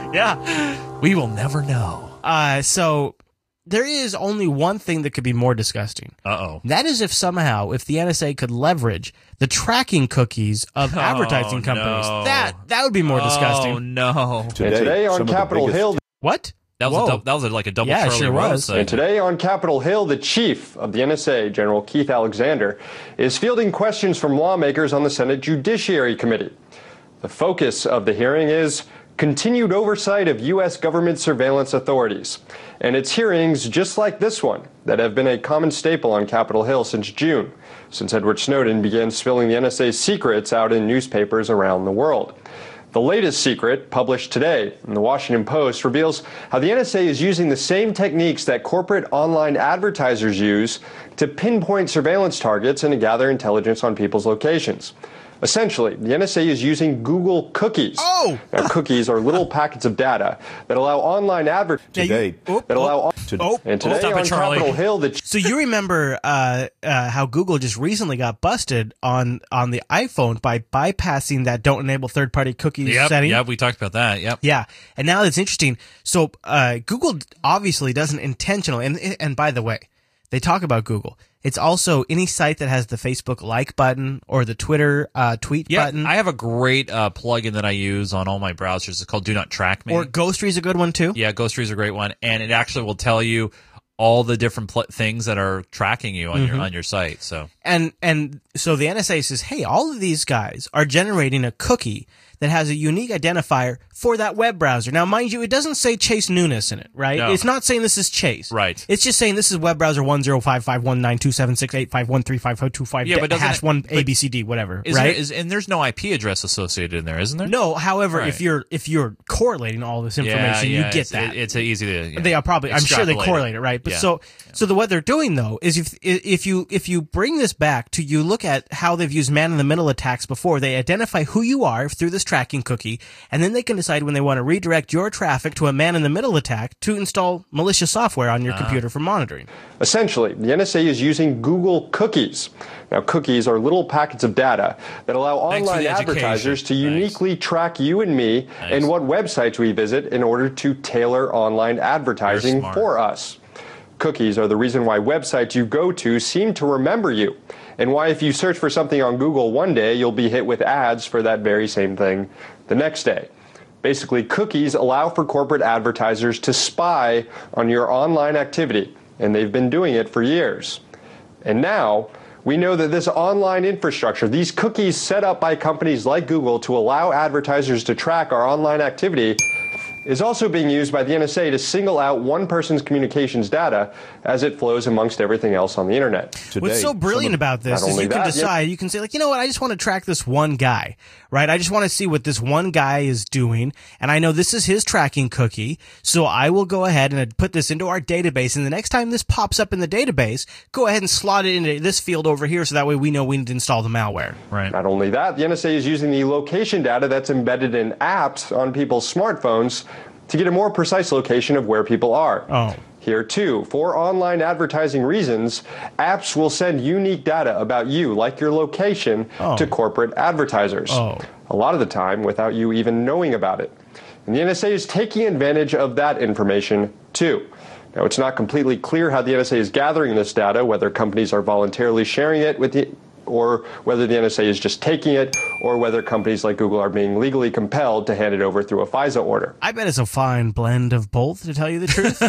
Yeah, we will never know. Uh, so there is only one thing that could be more disgusting. Uh-oh. That is if somehow, if the N S A could leverage the tracking cookies of Oh, advertising companies, no. that that would be more disgusting. Oh, no. Today, and today on Capitol Hill... What? That was, Whoa. a, dou- that was a, like a double Yeah, it Charlie sure Rose was. thing. And today on Capitol Hill, the chief of the N S A, General Keith Alexander, is fielding questions from lawmakers on the Senate Judiciary Committee. The focus of the hearing is continued oversight of U S government surveillance authorities. And it's hearings just like this one that have been a common staple on Capitol Hill since June, since Edward Snowden began spilling the N S A's secrets out in newspapers around the world. The latest secret, published today in the Washington Post, reveals how the N S A is using the same techniques that corporate online advertisers use to pinpoint surveillance targets and to gather intelligence on people's locations. Essentially, the N S A is using Google cookies. Oh! Now, cookies are little packets of data that allow online advertisers Today, Oh, that allow on- oh, and today stop it, on Charlie. Capitol Hill, the So you remember uh, uh, how Google just recently got busted on on the iPhone by bypassing that don't enable third party cookies Yep, setting? yep, we talked about that. Yep. Yeah, and now it's interesting. So uh, Google obviously doesn't intentionally, and and by the way, they talk about Google. It's also any site that has the Facebook like button or the Twitter uh, tweet Yeah, button. I have a great uh, plugin that I use on all my browsers. It's called Do Not Track Me. Or Ghostery is a good one too. Yeah, Ghostery is a great one, and it actually will tell you all the different pl- things that are tracking you on Mm-hmm. your on your site. So And and so the N S A says, hey, all of these guys are generating a cookie that has a unique identifier for that web browser. Now, mind you, it doesn't say Chase Nunes in it, right? No. It's not saying this is Chase. Right. It's just saying this is web browser one zero five five one nine two seven six eight five one three five zero two five Yeah, but doesn't hash it- one but A B C D, whatever, is right? there, is, and there's no I P address associated in there, isn't there? No, however, Right. if you're if you're correlating all this Yeah, information, yeah, you get it's, that. It, it's easy to. Yeah, They are probably. I'm sure they extrapolate correlate it, right? But Yeah. so, so the what they're doing though is if if you if you bring this back to you look at how they've used man-in-the-middle attacks before, they identify who you are through this tracking cookie, and then they can decide when they want to redirect your traffic to a man-in-the-middle attack to install malicious software on your computer for monitoring. Essentially, the N S A is using Google cookies. Now, cookies are little packets of data that allow Thanks for online the education. advertisers to Nice. uniquely track you and me Nice. and what websites we visit in order to tailor online advertising smart. for us. Cookies are the reason why websites you go to seem to remember you, and why if you search for something on Google one day, you'll be hit with ads for that very same thing the next day. Basically, cookies allow for corporate advertisers to spy on your online activity, and they've been doing it for years. And now, we know that this online infrastructure, these cookies set up by companies like Google to allow advertisers to track our online activity, is also being used by the N S A to single out one person's communications data as it flows amongst everything else on the internet. Today, What's so brilliant about this Not is only you can that, decide, you can say like, you know what, I just want to track this one guy, right? I just want to see what this one guy is doing, and I know this is his tracking cookie, so I will go ahead and put this into our database, and the next time this pops up in the database, go ahead and slot it into this field over here so that way we know we need to install the malware. Right. Not only that, the N S A is using the location data that's embedded in apps on people's smartphones to get a more precise location of where people are. Oh. Here, too, for online advertising reasons, apps will send unique data about you, like your location, Oh. to corporate advertisers. Oh. A lot of the time without you even knowing about it. And the N S A is taking advantage of that information, too. Now, it's not completely clear how the N S A is gathering this data, whether companies are voluntarily sharing it with the or whether the N S A is just taking it, or whether companies like Google are being legally compelled to hand it over through a FISA order. I bet it's a fine blend of both, to tell you the truth.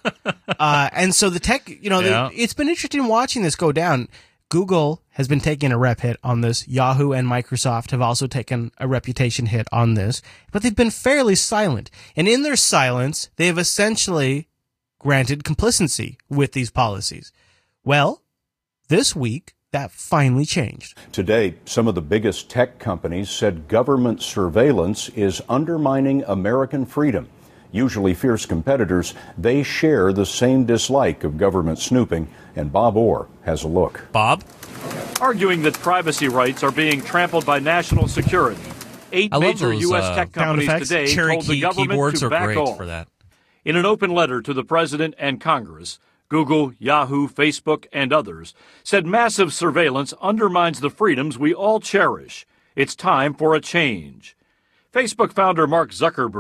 uh, and so the tech, you know, Yeah. the, it's been interesting watching this go down. Google has been taking a rep hit on this. Yahoo and Microsoft have also taken a reputation hit on this, but they've been fairly silent. And in their silence, they have essentially granted complacency with these policies. Well, this week, that finally changed. Today, some of the biggest tech companies said government surveillance is undermining American freedom. Usually fierce competitors, they share the same dislike of government snooping, and Bob Orr has a look. Bob? Arguing that privacy rights are being trampled by national security. Eight I love major those, U S uh, tech sound companies effects. today Cherry told the key government keyboards to are back great off. for that. In an open letter to the President and Congress, Google, Yahoo, Facebook, and others said massive surveillance undermines the freedoms we all cherish. It's time for a change. Facebook founder Mark Zuckerberg,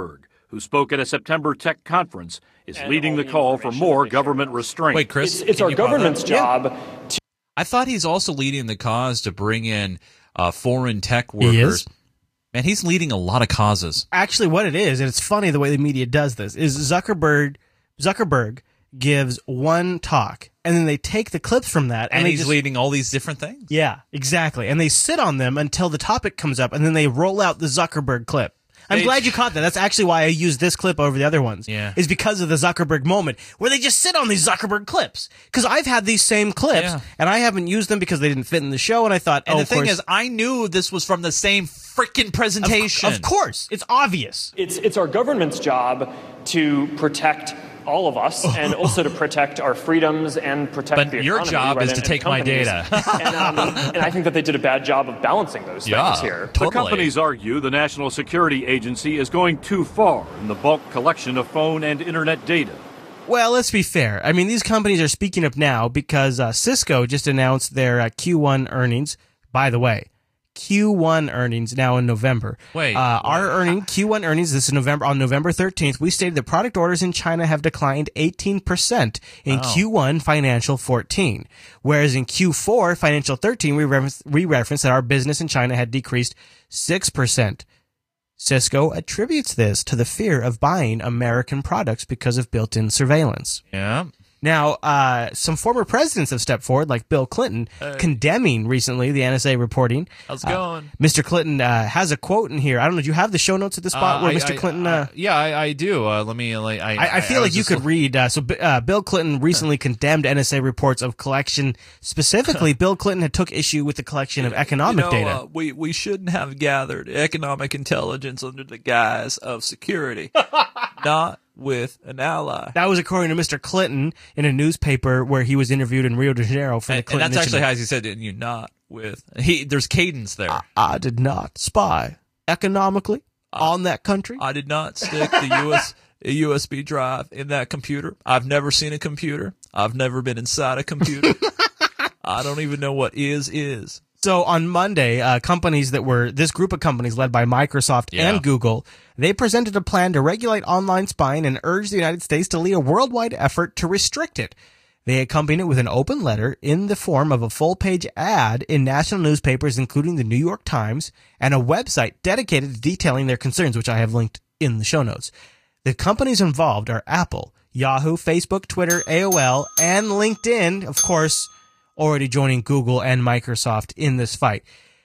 who spoke at a September tech conference, is leading the call for more government restraint. Wait, Chris, It's, it's our government's job to... I thought he's also leading the cause to bring in uh, foreign tech He workers. is? Man, he's leading a lot of causes. Actually, what it is, and it's funny the way the media does this, is Zuckerberg Zuckerberg gives one talk, and then they take the clips from that, and, And they he's just, leading all these different things. Yeah, exactly. And they sit on them until the topic comes up, and then they roll out the Zuckerberg clip. I'm They- glad you caught that. That's actually why I used this clip over the other ones. Yeah. Is because of the Zuckerberg moment where they just sit on these Zuckerberg clips. Because I've had these same clips, Yeah. and I haven't used them because they didn't fit in the show, and I thought, And oh, the of thing course, is, I knew this was from the same freaking presentation. Of, of course, it's obvious. It's, it's our government's job to protect all of us and also to protect our freedoms and protect But the your economy, job right, is and- to and take my companies. data. and, um, and I think that they did a bad job of balancing those Yeah, things here. The companies argue the National Security Agency is going too far in the bulk collection of phone and internet data. Well, let's be fair. I mean, these companies are speaking up now because uh, Cisco just announced their uh, Q one earnings. By the way, Q one earnings now in November. Wait, uh, wait. our earning Q one earnings this is November on November thirteenth. We stated that product orders in China have declined eighteen percent in Wow. Q one financial fourteen, whereas in Q four financial thirteen we referenced, we referenced that our business in China had decreased six percent. Cisco attributes this to the fear of buying American products because of built-in surveillance. Yeah. Now, uh, some former presidents have stepped forward, like Bill Clinton, condemning recently the N S A reporting. How's it Uh, going? Mister Clinton uh, has a quote in here. I don't know. Do you have the show notes at the spot Uh, where I- Mister I- Clinton? I- Uh, yeah, I, I do. Uh, let me. Like, I, I, I feel was like you just could look- read. Uh, so, uh, Bill Clinton recently condemned N S A reports of collection. Specifically, Bill Clinton had took issue with the collection of economic you know, data. Uh, we, we shouldn't have gathered economic intelligence under the guise of security, not with an ally. That was according to Mister Clinton in a newspaper where he was interviewed in Rio de Janeiro for the And, and Clinton that's actually initiative. how he said it. You not with. He there's cadence there. I, I did not spy economically on that country. I did not stick the U S a U S B drive in that computer. I've never seen a computer. I've never been inside a computer. I don't even know what is is. So on Monday, uh, companies that were, this group of companies led by Microsoft Yeah. and Google, they presented a plan to regulate online spying and urged the United States to lead a worldwide effort to restrict it. They accompanied it with an open letter in the form of a full-page ad in national newspapers, including the New York Times, and a website dedicated to detailing their concerns, which I have linked in the show notes. The companies involved are Apple, Yahoo, Facebook, Twitter, A O L, and LinkedIn, of course, already joining Google and Microsoft in this fight.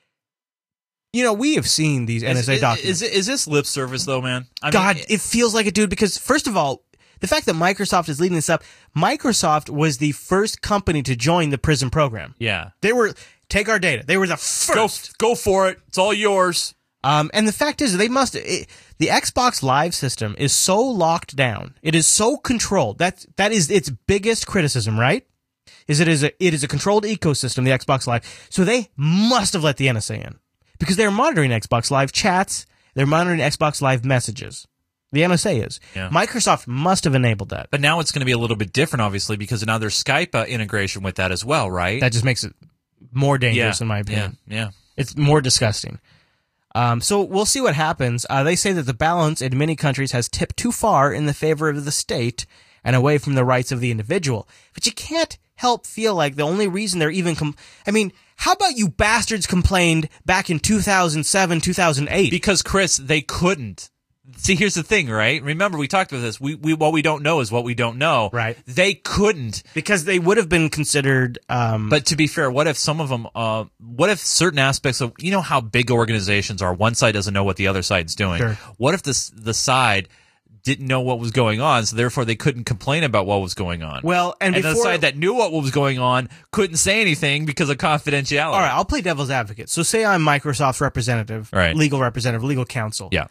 You know, we have seen these N S A is, documents. Is, is this lip service though, man? I God, mean, it feels like it, dude, because first of all, the fact that Microsoft is leading this up, Microsoft was the first company to join the PRISM program. yeah. They were, take our data. They were the Go, first. go for it. It's all yours. Um, and the fact is, they must, it, the Xbox Live system is so locked down. It is so controlled. That, that is its biggest criticism, right? Is it is a, it is a controlled ecosystem, the Xbox Live. So they must have let the N S A in because they're monitoring Xbox Live chats. They're monitoring Xbox Live messages. The N S A is. Yeah. Microsoft must have enabled that. But now it's going to be a little bit different, obviously, because now there's Skype uh, integration with that as well, right? That just makes it more dangerous, yeah. in my opinion. Yeah. Yeah. It's more disgusting. Um, so we'll see what happens. Uh, they say that the balance in many countries has tipped too far in the favor of the state and away from the rights of the individual. But you can't help feel like the only reason they're even com- I mean, how about you bastards complained back in two thousand seven, two thousand eight? Because, Chris, they couldn't. See, here's the thing, right? Remember, we talked about this. We, we, what we don't know is what we don't know. Right. They couldn't. Because they would have been considered, um, But to be fair, what if some of them, uh, what if certain aspects of, you know how big organizations are, one side doesn't know what the other side's doing. Sure. What if this, the side didn't know what was going on, so therefore they couldn't complain about what was going on? well, and, And, before, the side that knew what was going on couldn't say anything because of confidentiality. all right, I'll play devil's advocate. So say I'm Microsoft's representative, Right. legal representative, legal counsel. Yeah.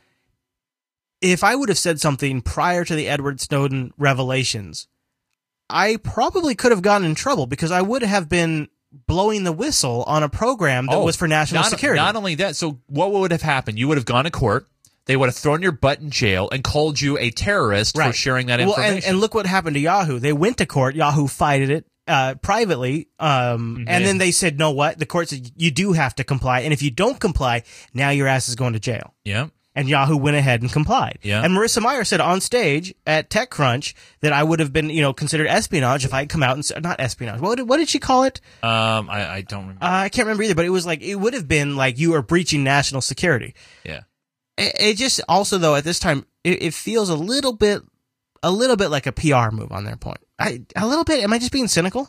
If I would have said something prior to the Edward Snowden revelations, I probably could have gotten in trouble because I would have been blowing the whistle on a program that Oh, was for national not, security. Not only that, so what would have happened? You would have gone to court. They would have thrown your butt in jail and called you a terrorist for sharing that well, information. and, and look what happened to Yahoo. They went to court. Yahoo fighted it uh, privately, um, and then they said, "No, what?" The court said, "You do have to comply, and if you don't comply, now your ass is going to jail." yeah. And Yahoo went ahead and complied. Yeah. And Marissa Mayer said on stage at TechCrunch that I would have been, you know, considered espionage if I had come out and said, not espionage. What did, what did she call it? Um, I, I don't remember. Uh, I can't remember either, but it was like, it would have been like you are breaching national security. Yeah. It, it just also, though, at this time, it, it feels a little bit, a little bit like a P R move on their point. I, a little bit. Am I just being cynical?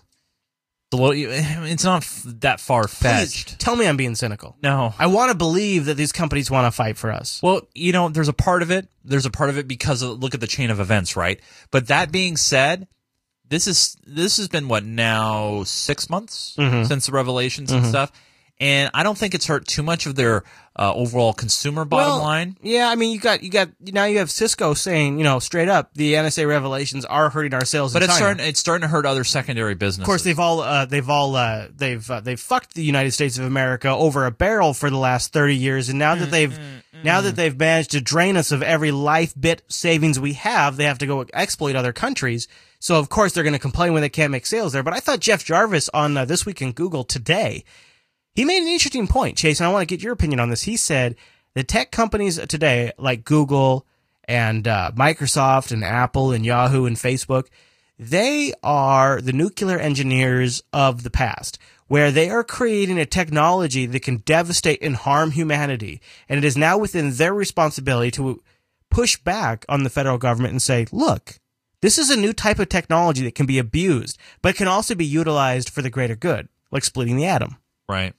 It's not that far-fetched. Tell me I'm being cynical. No. I want to believe that these companies want to fight for us. Well, you know, there's a part of it. There's a part of it because of, look at the chain of events, right? But that being said, this is this has been, what, now six months Mhm. since the revelations and Mhm. stuff? And I don't think it's hurt too much of their uh, overall consumer bottom Well, line. Yeah, I mean, you got you got now you have Cisco saying, you know, straight up, the N S A revelations are hurting our sales. But in it's China. starting, it's starting to hurt other secondary businesses. Of course, they've all uh, they've all uh, they've uh, they've fucked the United States of America over a barrel for the last thirty years, and now that they've now that they've managed to drain us of every life bit savings we have, they have to go exploit other countries. So of course they're going to complain when they can't make sales there. But I thought Jeff Jarvis on uh, This Week in Google today, he made an interesting point, Chase, and I want to get your opinion on this. He said the tech companies today, like Google and uh, Microsoft and Apple and Yahoo and Facebook, they are the nuclear engineers of the past, where they are creating a technology that can devastate and harm humanity. And it is now within their responsibility to push back on the federal government and say, look, this is a new type of technology that can be abused, but can also be utilized for the greater good, like splitting the atom. Right.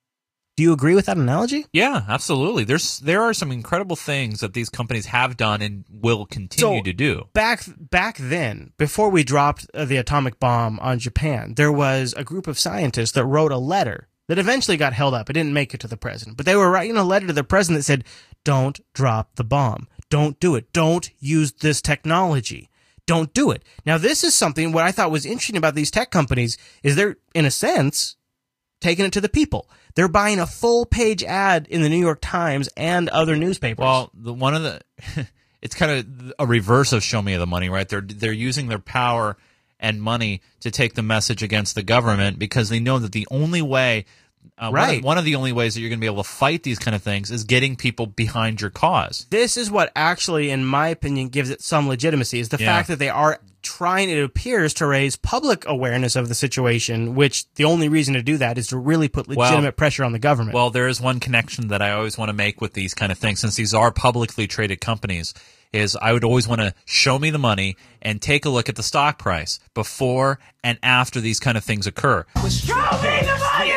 Do you agree with that analogy? Yeah, absolutely. There's there are some incredible things that these companies have done and will continue So, to do. Back back then, before we dropped uh, the atomic bomb on Japan, there was a group of scientists that wrote a letter that eventually got held up. It didn't make it to the president, but they were writing a letter to the president that said, "Don't drop the bomb. Don't do it. Don't use this technology. Don't do it." Now, this is something what I thought was interesting about these tech companies is they're, in a sense, taking it to the people. They're buying a full page ad in the New York Times and other newspapers. Well, the, one of the it's kind of a reverse of show me the money, right? They're they're using their power and money to take the message against the government because they know that the only way Uh, Right. One of, one of the only ways that you're going to be able to fight these kind of things is getting people behind your cause. This is what actually, in my opinion, gives it some legitimacy, is the Yeah. fact that they are trying, it appears, to raise public awareness of the situation, which the only reason to do that is to really put legitimate Well- pressure on the government. Well, there is one connection that I always want to make with these kind of things, since these are publicly traded companies, is I would always want to show me the money and take a look at the stock price before and after these kind of things occur. Show me the money!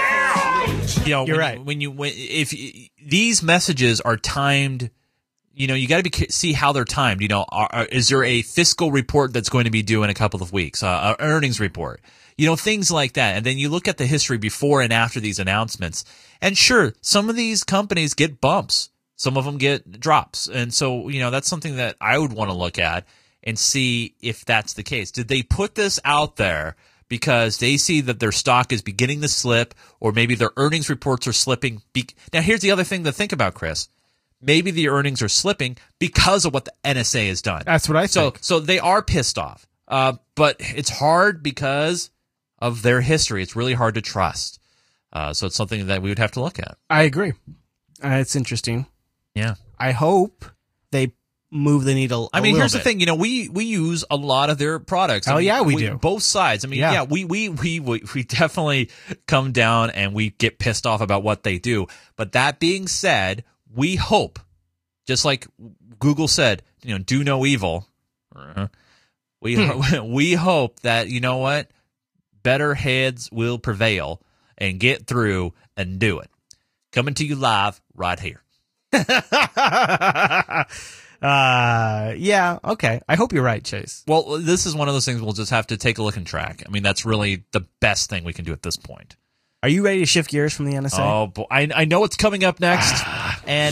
You know, You're when, right. When you, when, if y- these messages are timed, you know, you got to be ca- see how they're timed. You know, are, are, is there a fiscal report that's going to be due in a couple of weeks? Uh, an earnings report, you know, things like that. And then you look at the history before and after these announcements. And sure, some of these companies get bumps, some of them get drops, and so you know that's something that I would want to look at and see if that's the case. Did they put this out there because they see that their stock is beginning to slip, or maybe their earnings reports are slipping? Be- now, here's the other thing to think about, Chris. Maybe the earnings are slipping because of what the N S A has done. That's what I so, think. So they are pissed off, uh, but it's hard because of their history. It's really hard to trust. Uh, so it's something that we would have to look at. I agree. Uh, it's interesting. Yeah. I hope they move the needle a I mean, little here's the bit. thing. You know, we we use a lot of their products. I Oh, mean, yeah, we do. Both sides. I mean, Yeah. yeah, we, we we we we definitely come down and we get pissed off about what they do. But that being said, we hope, just like Google said, you know, do no evil. Uh, We Hmm. we hope that, you know what, better heads will prevail and get through and do it. Coming to you live right here. uh, yeah, okay. I hope you're right, Chase. Well, this is one of those things we'll just have to take a look and track. I mean, that's really the best thing we can do at this point. Are you ready to shift gears from the N S A? Oh, boy. I, I know what's coming up next. and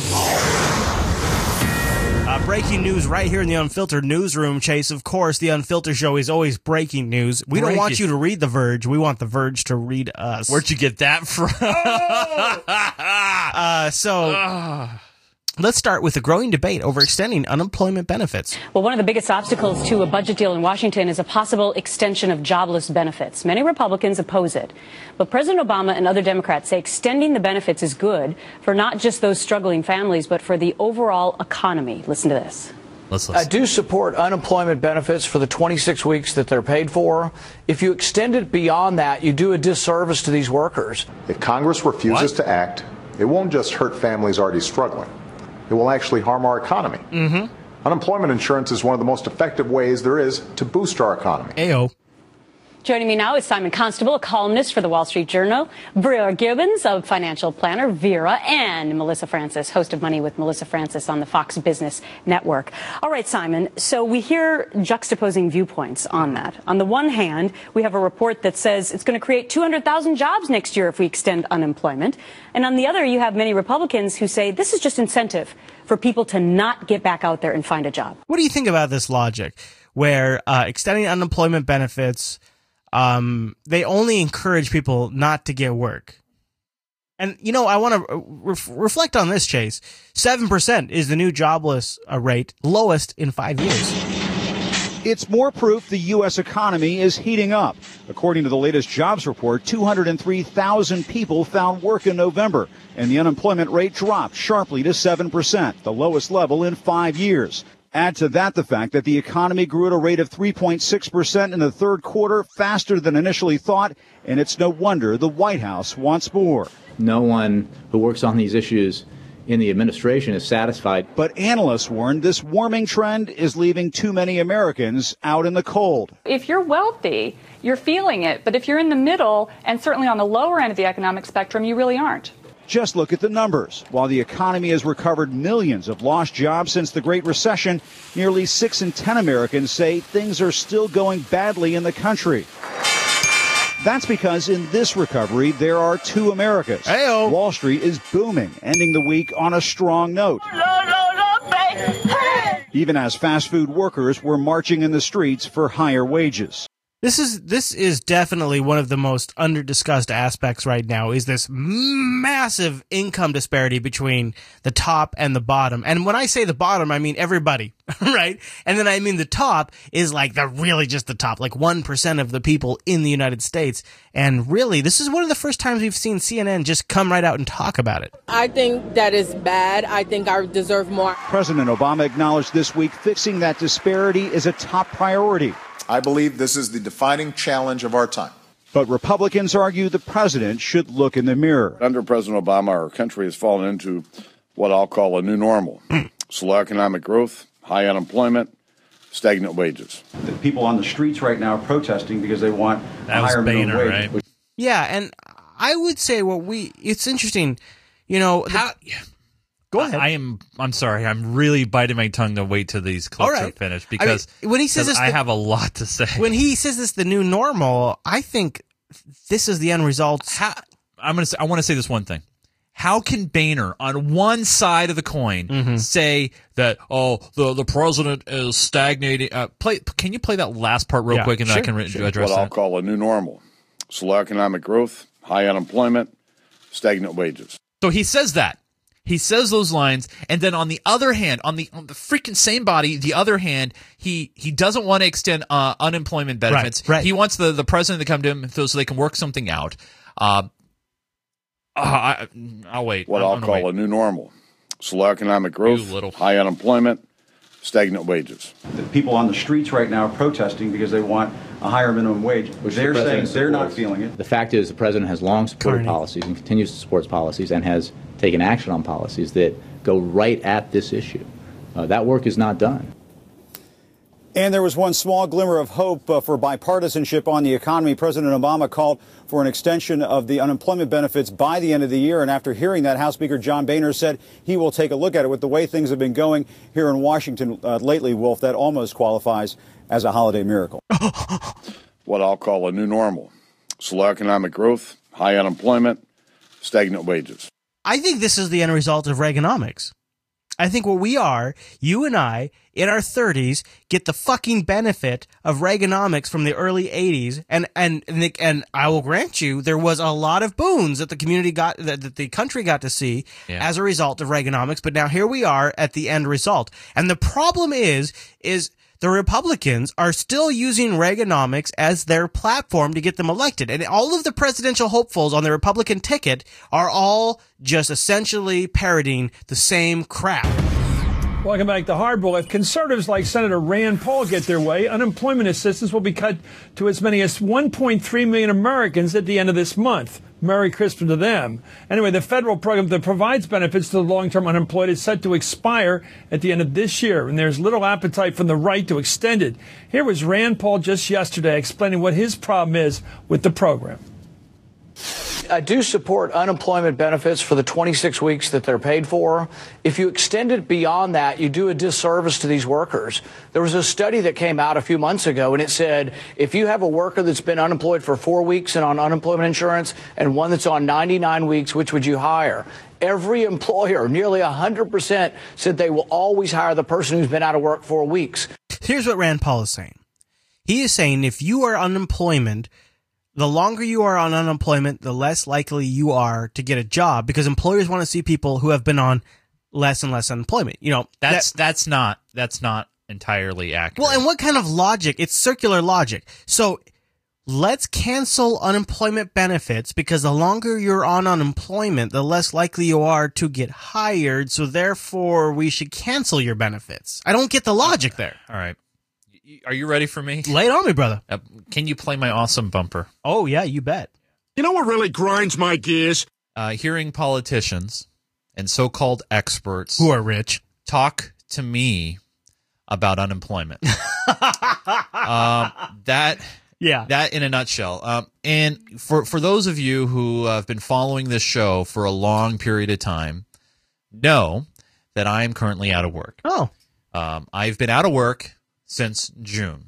uh, breaking news right here in the Unfiltered newsroom, Chase. Of course, the Unfiltered show is always breaking news. We don't want Breaking. you to read The Verge. We want The Verge to read us. Where'd you get that from? uh, so... Let's start with the growing debate over extending unemployment benefits. Well, one of the biggest obstacles to a budget deal in Washington is a possible extension of jobless benefits. Many Republicans oppose it. But President Obama and other Democrats say extending the benefits is good for not just those struggling families, but for the overall economy. Listen to this. Let's I do support unemployment benefits for the twenty-six weeks that they're paid for. If you extend it beyond that, you do a disservice to these workers. If Congress refuses What? to act, it won't just hurt families already struggling. It will actually harm our economy. Mm-hmm. Unemployment insurance is one of the most effective ways there is to boost our economy. Ayo. Joining me now is Simon Constable, a columnist for the Wall Street Journal, Vera Gibbons, a financial planner, Vera, and Melissa Francis, host of Money with Melissa Francis on the Fox Business Network. All right, Simon, so we hear juxtaposing viewpoints on that. On the one hand, we have a report that says it's going to create two hundred thousand jobs next year if we extend unemployment. And on the other, you have many Republicans who say this is just incentive for people to not get back out there and find a job. What do you think about this logic where uh, extending unemployment benefits, um, they only encourage people not to get work? And, you know, I want to re- reflect on this, Chase. seven percent is the new jobless uh, rate, lowest in five years. It's more proof the U S economy is heating up. According to the latest jobs report, two hundred three thousand people found work in November, and the unemployment rate dropped sharply to seven percent, the lowest level in five years. Add to that the fact that the economy grew at a rate of three point six percent in the third quarter, faster than initially thought, and it's no wonder the White House wants more. No one who works on these issues in the administration is satisfied. But analysts warn this warming trend is leaving too many Americans out in the cold. If you're wealthy, you're feeling it. But if you're in the middle and certainly on the lower end of the economic spectrum, you really aren't. Just look at the numbers. While the economy has recovered millions of lost jobs since the Great Recession, nearly six in ten Americans say things are still going badly in the country. That's because in this recovery, there are two Americas. Hey-o. Wall Street is booming, ending the week on a strong note. No, no, no, baby. Hey. Even as fast food workers were marching in the streets for higher wages. This is this is definitely one of the most under-discussed aspects right now, is this massive income disparity between the top and the bottom. And when I say the bottom, I mean everybody, right? And then I mean the top is like the really just the top, like one percent of the people in the United States. And really, this is one of the first times we've seen C N N just come right out and talk about it. I think that is bad. I think I deserve more. President Obama acknowledged this week fixing that disparity is a top priority. I believe this is the defining challenge of our time. But Republicans argue the president should look in the mirror. Under President Obama, our country has fallen into what I'll call a new normal. Slow economic growth, high unemployment, stagnant wages. The people on the streets right now are protesting because they want That a was higher minimum Boehner, wage. right? Yeah, and I would say what we, it's interesting, you know. How, Go ahead. I am. I'm sorry. I'm really biting my tongue to wait till these clips All right. are finished because I mean, when he says this, I the, have a lot to say. When he says this, the new normal, I think this is the end result. How, I'm gonna. Say, I want to say this one thing. How can Boehner, on one side of the coin, mm-hmm. say that oh the the president is stagnating? Uh, play. Can you play that last part real yeah, quick, and sure, then I can re- sure. address what that? I'll call a new normal. Slow economic growth, high unemployment, stagnant wages. So he says that. He says those lines, and then on the other hand, on the on the freaking same body, the other hand, he he doesn't want to extend uh, unemployment benefits. Right, right. He wants the, the president to come to him so, so they can work something out. Uh, uh, I, I'll wait. What I'm, I'll I'm call wait. a new normal. Slow economic growth, high unemployment, stagnant wages. The people on the streets right now are protesting because they want a higher minimum wage. Which they're the saying president they're not supports. feeling it. The fact is the president has long supported Carney. policies and continues to support policies and has taken action on policies that go right at this issue. Uh, that work is not done. And there was one small glimmer of hope uh, for bipartisanship on the economy. President Obama called for an extension of the unemployment benefits by the end of the year. And after hearing that, House Speaker John Boehner said he will take a look at it. With the way things have been going here in Washington uh, lately, Wolf, that almost qualifies as a holiday miracle. What I'll call a new normal. Slow economic growth, high unemployment, stagnant wages. I think this is the end result of Reaganomics. I think where we are, you and I, in our thirties, get the fucking benefit of Reaganomics from the early eighties, and and and, the, and I will grant you, there was a lot of boons that the community got, that, that the country got to see Yeah. as a result of Reaganomics. But now here we are at the end result, and the problem is, is the Republicans are still using Reaganomics as their platform to get them elected. And all of the presidential hopefuls on the Republican ticket are all just essentially parroting the same crap. Welcome back to Hardball. If conservatives like Senator Rand Paul get their way, unemployment assistance will be cut to as many as one point three million Americans at the end of this month. Merry Christmas to them. Anyway, the federal program that provides benefits to the long-term unemployed is set to expire at the end of this year, and there's little appetite from the right to extend it. Here was Rand Paul just yesterday explaining what his problem is with the program. I do support unemployment benefits for the twenty-six weeks that they're paid for. If you extend it beyond that, you do a disservice to these workers. There was a study that came out a few months ago, and it said if you have a worker that's been unemployed for four weeks and on unemployment insurance and one that's on ninety-nine weeks, which would you hire? Every employer, nearly one hundred percent, said they will always hire the person who's been out of work four weeks. Here's what Rand Paul is saying. He is saying if you are unemployment, the longer you are on unemployment, the less likely you are to get a job, because employers want to see people who have been on less and less unemployment. You know, That's that, that's not that's not entirely accurate. well, and what kind of logic? It's circular logic. So let's cancel unemployment benefits, because the longer you're on unemployment, the less likely you are to get hired. So therefore, we should cancel your benefits. I don't get the logic there. All right. Are you ready for me? Lay it on me, brother. Uh, can you play my awesome bumper? Oh, yeah, you bet. You know what really grinds my gears? Uh, hearing politicians and so-called experts who are rich talk to me about unemployment. um, that, yeah, that in a nutshell. Um, and for for those of you who have been following this show for a long period of time, know that I am currently out of work. Oh, um, I've been out of work since June,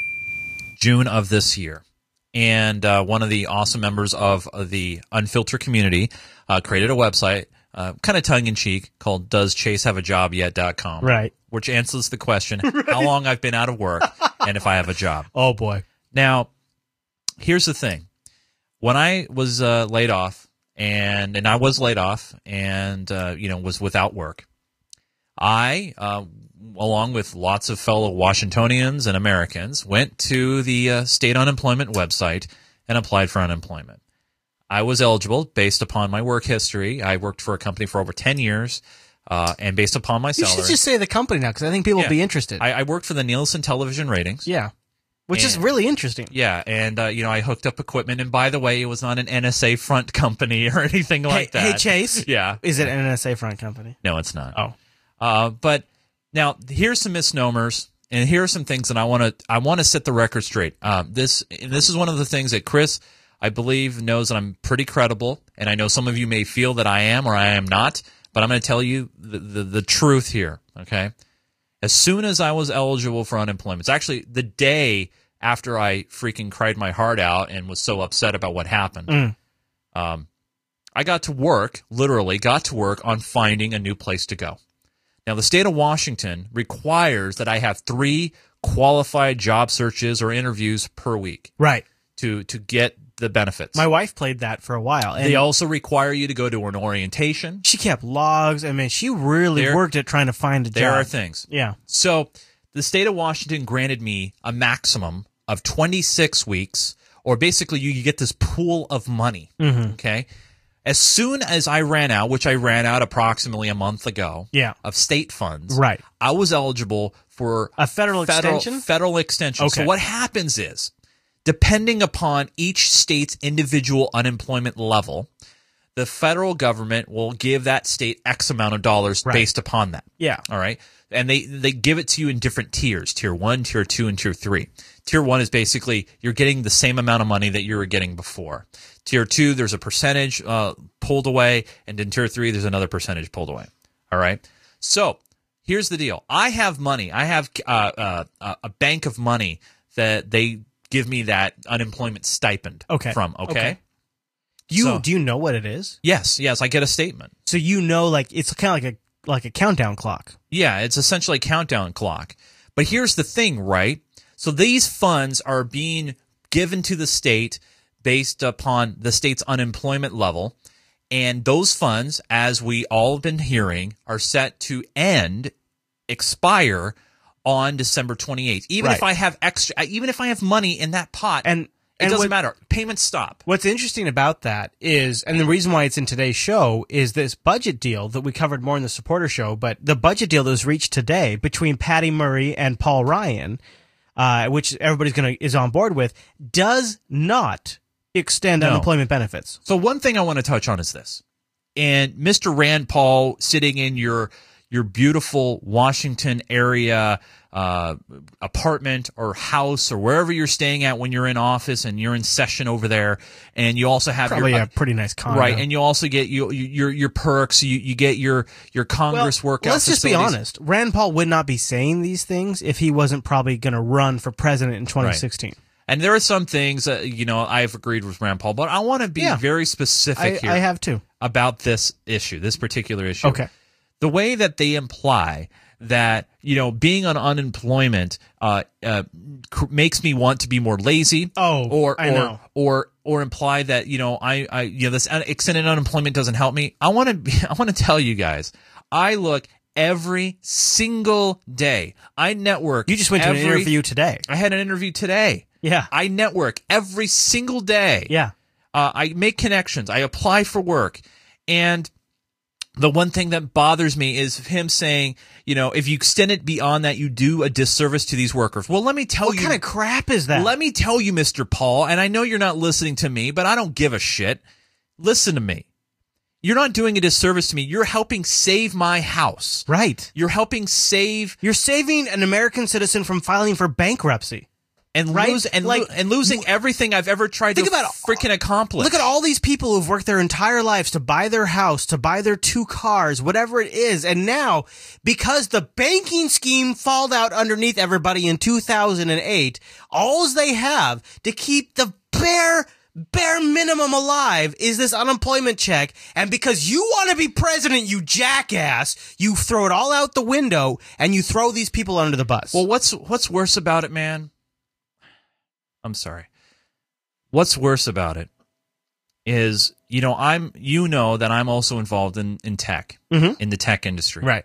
June of this year. And uh, one of the awesome members of the Unfiltered community uh, created a website, uh, kind of tongue-in-cheek, called does chase have a job yet dot com, right, which answers the question, right, how long I've been out of work and if I have a job. Oh, boy. Now, here's the thing. When I was uh, laid off, and, and I was laid off and, uh, you know, was without work, I... Uh, along with lots of fellow Washingtonians and Americans, went to the uh, state unemployment website and applied for unemployment. I was eligible based upon my work history. I worked for a company for over ten years, uh, and based upon my You salary. should just say the company now, because I think people Yeah. will be interested. I, I worked for the Nielsen television ratings. Yeah, which is And- really interesting. Yeah, and uh, you know, I hooked up equipment, and by the way, it was not an N S A front company or anything like hey, that. Hey, Chase. Yeah. Is it an N S A front company? No, it's not. Oh. Uh, but now here's some misnomers, and here are some things that I want to I want to set the record straight. Um, this and this is one of the things that Chris, I believe, knows that I'm pretty credible, and I know some of you may feel that I am or I am not, but I'm going to tell you the, the the truth here. Okay, as soon as I was eligible for unemployment, it's actually the day after I freaking cried my heart out and was so upset about what happened. Mm. Um, I got to work, literally got to work on finding a new place to go. Now, the state of Washington requires that I have three qualified job searches or interviews per week. Right. To to get the benefits. My wife played that for a while. And they also require you to go to an orientation. She kept logs. I mean, she really There- worked at trying to find a There job. are things. Yeah. So the state of Washington granted me a maximum of twenty-six weeks, or basically you, you get this pool of money. Mhm. Okay. As soon as I ran out, which I ran out approximately a month ago, Yeah. of state funds, Right. I was eligible for A federal extension? Federal extension. Okay. So what happens is, depending upon each state's individual unemployment level, the federal government will give that state X amount of dollars Right. based upon that. Yeah. All right. And they, they give it to you in different tiers, tier one, tier two, and tier three. Tier one is basically you're getting the same amount of money that you were getting before. Tier two, there's a percentage uh, pulled away, and in tier three, there's another percentage pulled away. All right. So here's the deal. I have money. I have uh, uh, a bank of money that they give me that unemployment stipend Okay. from. Okay. Okay. Do you So- do you know what it is? Yes. Yes. I get a statement. So you know, like it's kind of like a like a countdown clock. Yeah, it's essentially a countdown clock. But here's the thing, right? So these funds are being given to the state based upon the state's unemployment level. And those funds, as we all have been hearing, are set to end, expire on December twenty-eighth. Even Right. if I have extra, even if I have money in that pot, And it and doesn't what- matter. Payments stop. What's interesting about that is, and the reason why it's in today's show, is this budget deal that we covered more in the supporter show, but the budget deal that was reached today between Patty Murray and Paul Ryan, uh, which everybody's gonna is on board with, does not extend No. unemployment benefits. So one thing I want to touch on is this. And Mister Rand Paul sitting in your your beautiful Washington area uh, apartment or house or wherever you're staying at when you're in office and you're in session over there, and you also have Probably your a pretty nice condo. right, and you also get you, you, your your perks. You you get your your Congress Well, workout. let's just be facilities. honest. Rand Paul would not be saying these things if he wasn't probably going to run for president in twenty sixteen. And there are some things that, you know, I've agreed with Rand Paul, but I want to be Yeah. very specific I- here. I have too. About this issue, this particular issue. Okay. The way that they imply that, you know, being on unemployment uh, uh, cr- makes me want to be more lazy. Oh, or I or, know. or or imply that, you know, I, I you know, this un- extended unemployment doesn't help me. I want to be, I want to tell you guys, I look every single day. I network. You just went to an every- interview today. I had an interview today. Yeah. I network every single day. Yeah. Uh, I make connections. I apply for work. And the one thing that bothers me is him saying, you know, if you extend it beyond that, you do a disservice to these workers. Well, let me tell What you. kind of crap is that? Let me tell you, Mister Paul, and I know you're not listening to me, but I don't give a shit. Listen to me. You're not doing a disservice to me. You're helping save my house. Right. You're helping save. You're saving an American citizen from filing for bankruptcy. And Right? lose and, Like, lo- and losing everything I've ever tried think to about it. freaking accomplish. Look at all these people who've worked their entire lives to buy their house, to buy their two cars, whatever it is. And now, because the banking scheme falled out underneath everybody in two thousand eight, all they have to keep the bare, bare minimum alive is this unemployment check. And because you want to be president, you jackass, you throw it all out the window and you throw these people under the bus. Well, what's what's worse about it, man? I'm sorry. What's worse about it is, you know, I'm you know that I'm also involved in in tech, Mhm. in the tech industry. Right.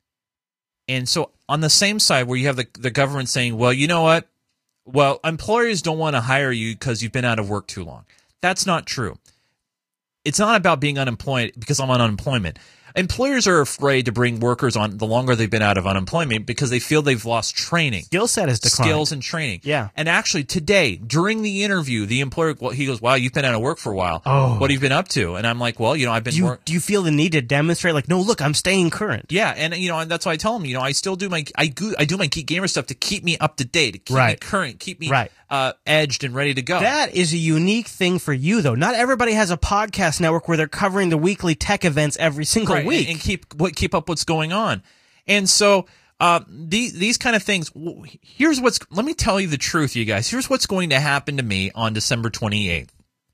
And so on the same side where you have the the government saying, well, you know what? Well, employers don't want to hire you because you've been out of work too long. That's not true. It's not about being unemployed because I'm on unemployment. Employers are afraid to bring workers on the longer they've been out of unemployment because they feel they've lost training. Skill set has declined. Skills and training. Yeah. And actually today, during the interview, the employer, well, he goes, wow, you've been out of work for a while. Oh. What have you been up to? And I'm like, well, you know, I've been Do you, work- do you feel the need to demonstrate, like, no, look, I'm staying current? Yeah, and you know, and that's why I tell them, you know, I still do my I go, I do my Geek Gamer stuff to keep me up to date, to keep Right. me current, keep me Right. uh, edged and ready to go. That is a unique thing for you, though. Not everybody has a podcast network where they're covering the weekly tech events every single Right, week. and, and keep what keep up what's going on. And so uh, these these kind of things. w- Here's what's. Let me tell you the truth, you guys. Here's what's going to happen to me on December twenty-eighth.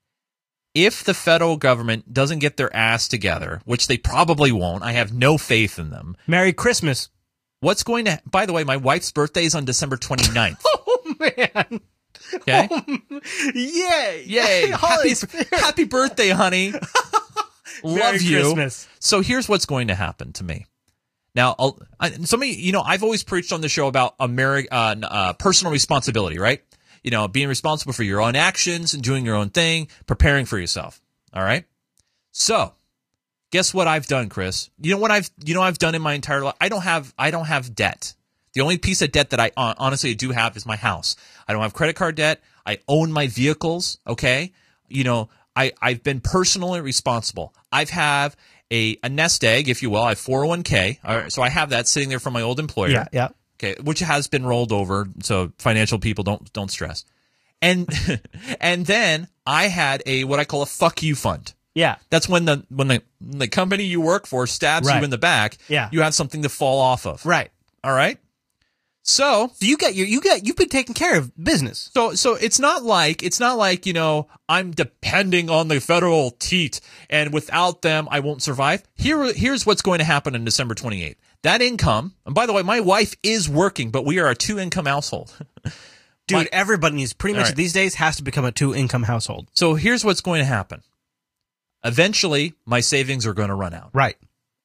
If the federal government doesn't get their ass together, which they probably won't, I have no faith in them. Merry Christmas. What's going to? By the way, my wife's birthday is on December twenty-ninth. Oh man. Okay. Yay! Yay! happy, happy birthday, honey. Love Merry you. Christmas. So here's what's going to happen to me. Now, I'll, I, somebody, you know, I've always preached on the show about Ameri- uh, uh, personal responsibility, right? You know, being responsible for your own actions and doing your own thing, preparing for yourself. All right. So, guess what I've done, Chris? You know what I've, you know, what I've done in my entire life. I don't have, I don't have debt. The only piece of debt that I uh, honestly do have is my house. I don't have credit card debt. I own my vehicles. Okay. You know, I, I've been personally responsible. I've have a, a nest egg, if you will. I have four oh one k. All right, so I have that sitting there from my old employer. Yeah, yeah. Okay, which has been rolled over, so financial people don't don't stress. And and then I had a what I call a fuck you fund. Yeah. That's when the when the, the company you work for stabs Right. you in the back, Yeah. you have something to fall off of. Right. All right? So, so you got your, you got, you've been taking care of business. So, so it's not like, it's not like, you know, I'm depending on the federal teat and without them, I won't survive. Here, here's what's going to happen on December twenty-eighth. That income, and by the way, my wife is working, but we are a two income household. Dude, my, everybody needs pretty much right. these days has to become a two income household. So here's what's going to happen. Eventually, my savings are going to run out. Right.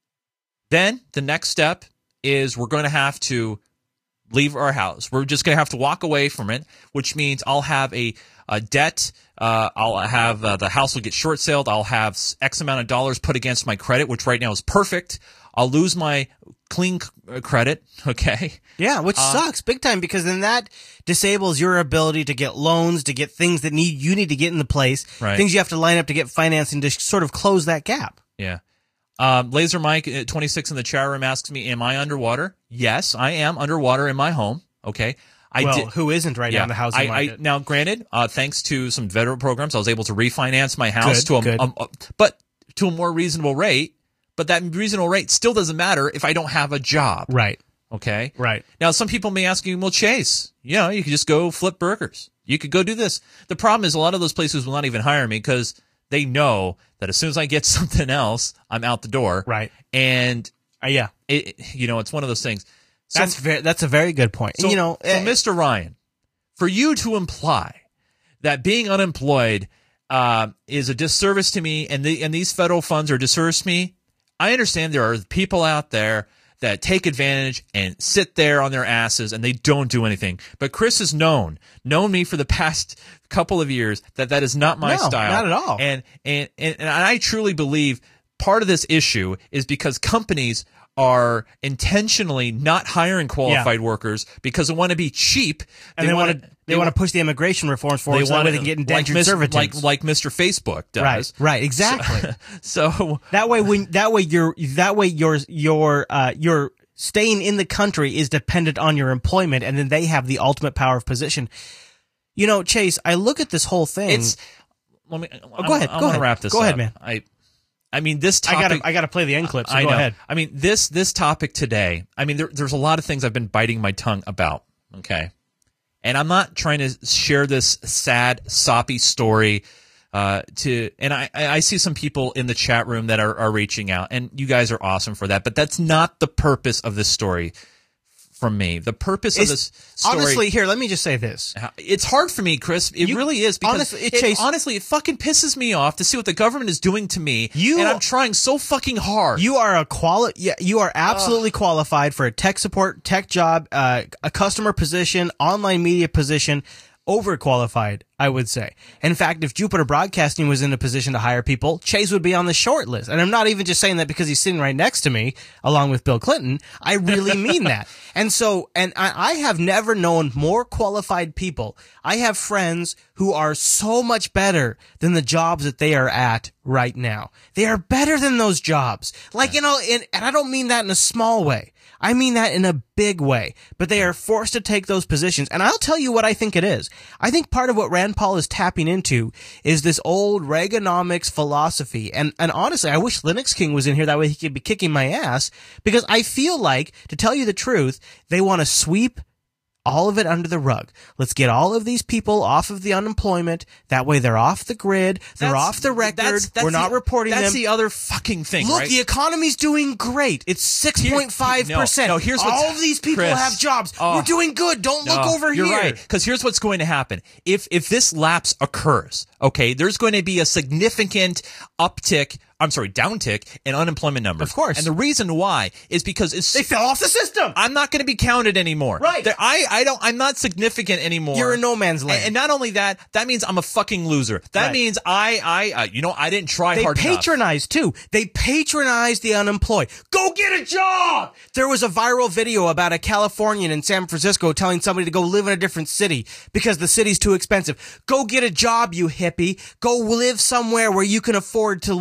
Then the next step is we're going to have to leave our house. We're just going to have to walk away from it, which means I'll have a, a debt. Uh, I'll have uh, the house will get short saled. I'll have X amount of dollars put against my credit, which right now is perfect. I'll lose my clean c- credit. Okay. Yeah, which uh, sucks big time because then that disables your ability to get loans, to get things that need you need to get in the place, right. things you have to line up to get financing to sort of close that gap. Yeah. Um, Laser Mike at twenty-six in the chat room asks me, am I underwater? Yes, I am underwater in my home. Okay. I well, did, who isn't right yeah, now in the housing I, market? I, now, granted, uh, thanks to some federal programs, I was able to refinance my house Good, to a, good. a, a, but to a more reasonable rate. But that reasonable rate still doesn't matter if I don't have a job. Right. Okay. Right. Now, some people may ask you, well, Chase, you know, you could just go flip burgers. You could go do this. The problem is a lot of those places will not even hire me because they know that as soon as I get something else, I'm out the door. Right. And uh, yeah, it, you know, it's one of those things. So, that's very, that's a very good point. So, you know, so Mister Ryan, for you to imply that being unemployed uh, is a disservice to me and the, and these federal funds are a disservice to me, I understand there are people out there that take advantage and sit there on their asses and they don't do anything. But Chris has known, known me for the past couple of years that that is not my no, style. Not at all. And, and, and, and I truly believe part of this issue is because companies are intentionally not hiring qualified yeah. workers because they want to be cheap. And they, they want to they, they want to push the immigration reforms forward so that way they can get indentured like servitudes. Like, like Mister Facebook does. Right, right, exactly. So, so that way when that way you're that way your your uh your staying in the country is dependent on your employment, and then they have the ultimate power of position. You know, Chase, I look at this whole thing. It's let me oh, go ahead. I'm, go I'm ahead. Wrap this go up. ahead, man. I I mean, this topic. I gotta, I gotta play the end clip, so I go know. ahead. I mean, this, this topic today, I mean, there, there's a lot of things I've been biting my tongue about, okay? And I'm not trying to share this sad, soppy story, uh, to, and I, I see some people in the chat room that are, are reaching out, and you guys are awesome for that, but that's not the purpose of this story from me. The purpose it's, of this story. Honestly, here, let me just say this. It's hard for me, Chris. It you, really is because honestly it, it, Chase, honestly, it fucking pisses me off to see what the government is doing to me. You, and I'm trying so fucking hard. You are a quali- yeah, you are absolutely uh, qualified for a tech support, tech job, uh, a customer position, online media position. Overqualified, I would say. In fact, if Jupiter Broadcasting was in a position to hire people, Chase would be on the short list. And I'm not even just saying that because he's sitting right next to me, along with Bill Clinton. I really mean that. And so, and I, I have never known more qualified people. I have friends who are so much better than the jobs that they are at right now. They are better than those jobs. Like, you know, in, and I don't mean that in a small way. I mean that in a big way, but they are forced to take those positions. And I'll tell you what I think it is. I think part of what Rand Paul is tapping into is this old Reaganomics philosophy. And, and honestly, I wish Linux King was in here. That way he could be kicking my ass, because I feel like, to tell you the truth, they want to sweep all of it under the rug. Let's get all of these people off of the unemployment. That way they're off the grid. They're that's, off the record. That's, that's We're not the, reporting that's them. That's the other fucking thing, Look, right? the economy's doing great. It's six point five percent. No, no, here's all of these people Chris, have jobs. oh, We're doing good. Don't no, look over you're here. You're right. Because here's what's going to happen. If, if this lapse occurs, okay, there's going to be a significant uptick I'm sorry, downtick in unemployment numbers. Of course. And the reason why is because it's, they fell off the system. I'm not going to be counted anymore. Right. I, I don't, I'm not significant anymore. You're in no man's land. And, and not only that, that means I'm a fucking loser. That right. means I, I, uh, you know, I didn't try they hard enough. They patronize too. They patronize the unemployed. Go get a job. There was a viral video about a Californian in San Francisco telling somebody to go live in a different city because the city's too expensive. Go get a job, you hippie. Go live somewhere where you can afford to work and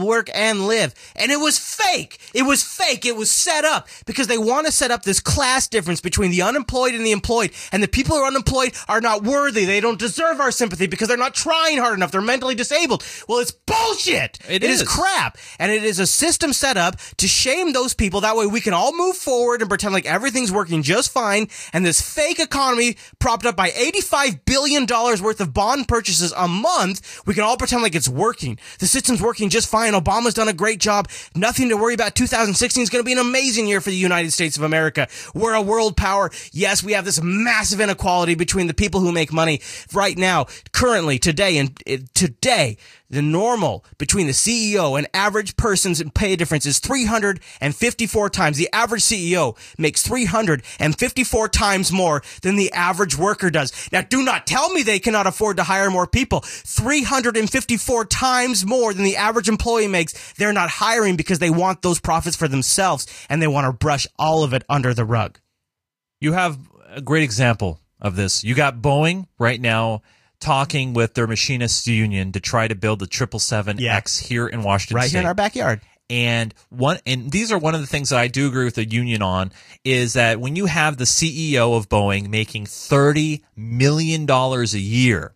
and live. And it was fake. It was fake. It was set up because they want to set up this class difference between the unemployed and the employed. And the people who are unemployed are not worthy. They don't deserve our sympathy because they're not trying hard enough. They're mentally disabled. Well, it's bullshit. It, it is. is crap. And it is a system set up to shame those people. That way we can all move forward and pretend like everything's working just fine. And this fake economy propped up by eighty-five billion dollars worth of bond purchases a month, we can all pretend like it's working. The system's working just fine. Obama's done a great job. Nothing to worry about. two thousand sixteen is going to be an amazing year for the United States of America. We're a world power. Yes, we have this massive inequality between the people who make money right now, currently, today, and uh, today. The normal between the C E O and average person's pay difference is three hundred fifty-four times. The average C E O makes three hundred fifty-four times more than the average worker does. Now, do not tell me they cannot afford to hire more people. three hundred fifty-four times more than the average employee makes. They're not hiring because they want those profits for themselves, and they want to brush all of it under the rug. You have a great example of this. You got Boeing right now talking with their machinists union to try to build the triple seven X here in Washington right State. Here in our backyard. And one, and these are one of the things that I do agree with the union on, is that when you have the C E O of Boeing making thirty million dollars a year,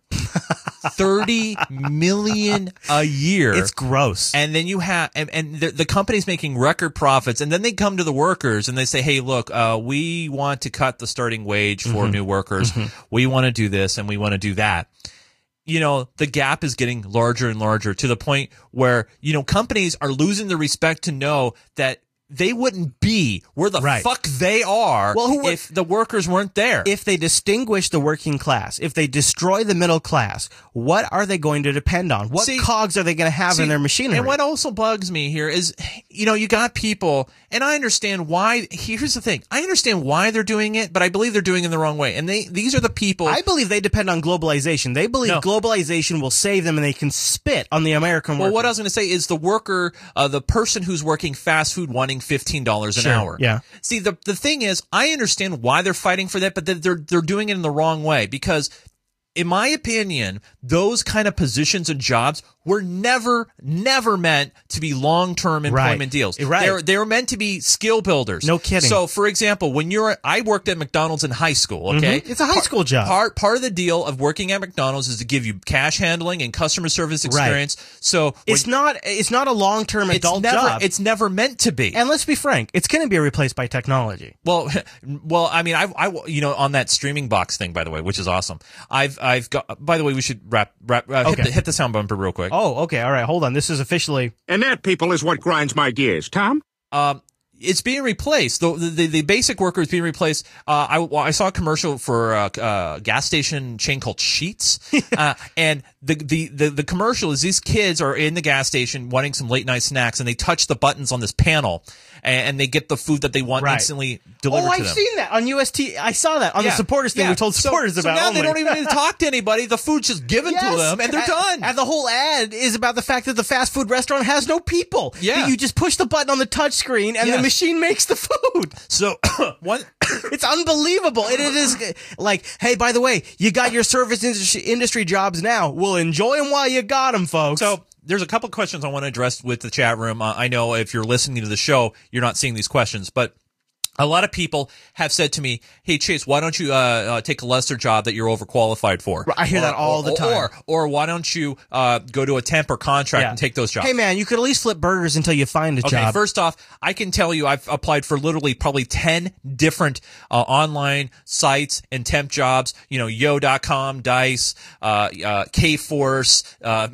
thirty million a year. It's gross. And then you have, and, and the, the company's making record profits, and then they come to the workers and they say, hey, look, uh, we want to cut the starting wage for Mm-hmm. new workers. Mm-hmm. We want to do this and we want to do that. You know, the gap is getting larger and larger to the point where, you know, companies are losing the respect to know that they wouldn't be where the right. fuck they are well, who, if the workers weren't there. If they distinguish the working class, if they destroy the middle class, what are they going to depend on? What see, cogs are they going to have see, in their machinery? And what also bugs me here is, you know, you got people, and I understand why. Here's the thing. I understand why they're doing it, but I believe they're doing it in the wrong way. And they, these are the people. I believe they depend on globalization. They believe no. globalization will save them and they can spit on the American worker. Well, what I was going to say is the worker, uh, the person who's working fast food wanting fifteen dollars an sure, hour. Yeah. See, the, the thing is, I understand why they're fighting for that, but they're, they're doing it in the wrong way because, in my opinion, those kind of positions and jobs were never, never meant to be long-term employment right. deals. Right. They're, they're meant to be skill builders. No kidding. So, for example, when you're, I worked at McDonald's in high school, okay? Mm-hmm. It's a high part, school job. Part, part of the deal of working at McDonald's is to give you cash handling and customer service experience. Right. So, it's not, it's not a long-term adult never, job. It's never meant to be. And let's be frank, it's going to be replaced by technology. Well, well, I mean, I, I, you know, on that streaming box thing, by the way, which is awesome. I've, I've got, by the way, we should wrap, wrap, uh, okay. hit, the, hit the sound bumper real quick. Oh, okay. All right. Hold on. This is officially. And that, people, is what grinds my gears. Tom? Um, it's being replaced. The, the, the basic worker is being replaced. Uh, I, well, I saw a commercial for a, a gas station chain called Sheetz. uh, and the, the, the, the commercial is these kids are in the gas station wanting some late night snacks and they touch the buttons on this panel and, and they get the food that they want right. instantly delivered oh, to them. Oh, I've seen that on U S T. I saw that on yeah. the supporters thing yeah. we told supporters so, about. So now oh they my. don't even need to talk to anybody. The food's just given yes. to them and they're and, done. And the whole ad is about the fact that the fast food restaurant has no people. Yeah. You just push the button on the touch screen and yes. the machine makes the food. So one, it's unbelievable. It, it is like, hey, by the way, you got your service industry, industry jobs now. We'll enjoy them while you got them, folks. So there's a couple questions I want to address with the chat room. Uh, I know if you're listening to the show, you're not seeing these questions, but a lot of people have said to me, hey, Chase, why don't you uh, uh, take a lesser job that you're overqualified for? I hear or, that all or, the time. Or, or why don't you uh, go to a temp or contract yeah. and take those jobs? Hey, man, you could at least flip burgers until you find a okay, job. Okay, first off, I can tell you I've applied for literally probably ten different uh, online sites and temp jobs. You know, yo dot com, Dice, uh, uh, K-Force. Uh,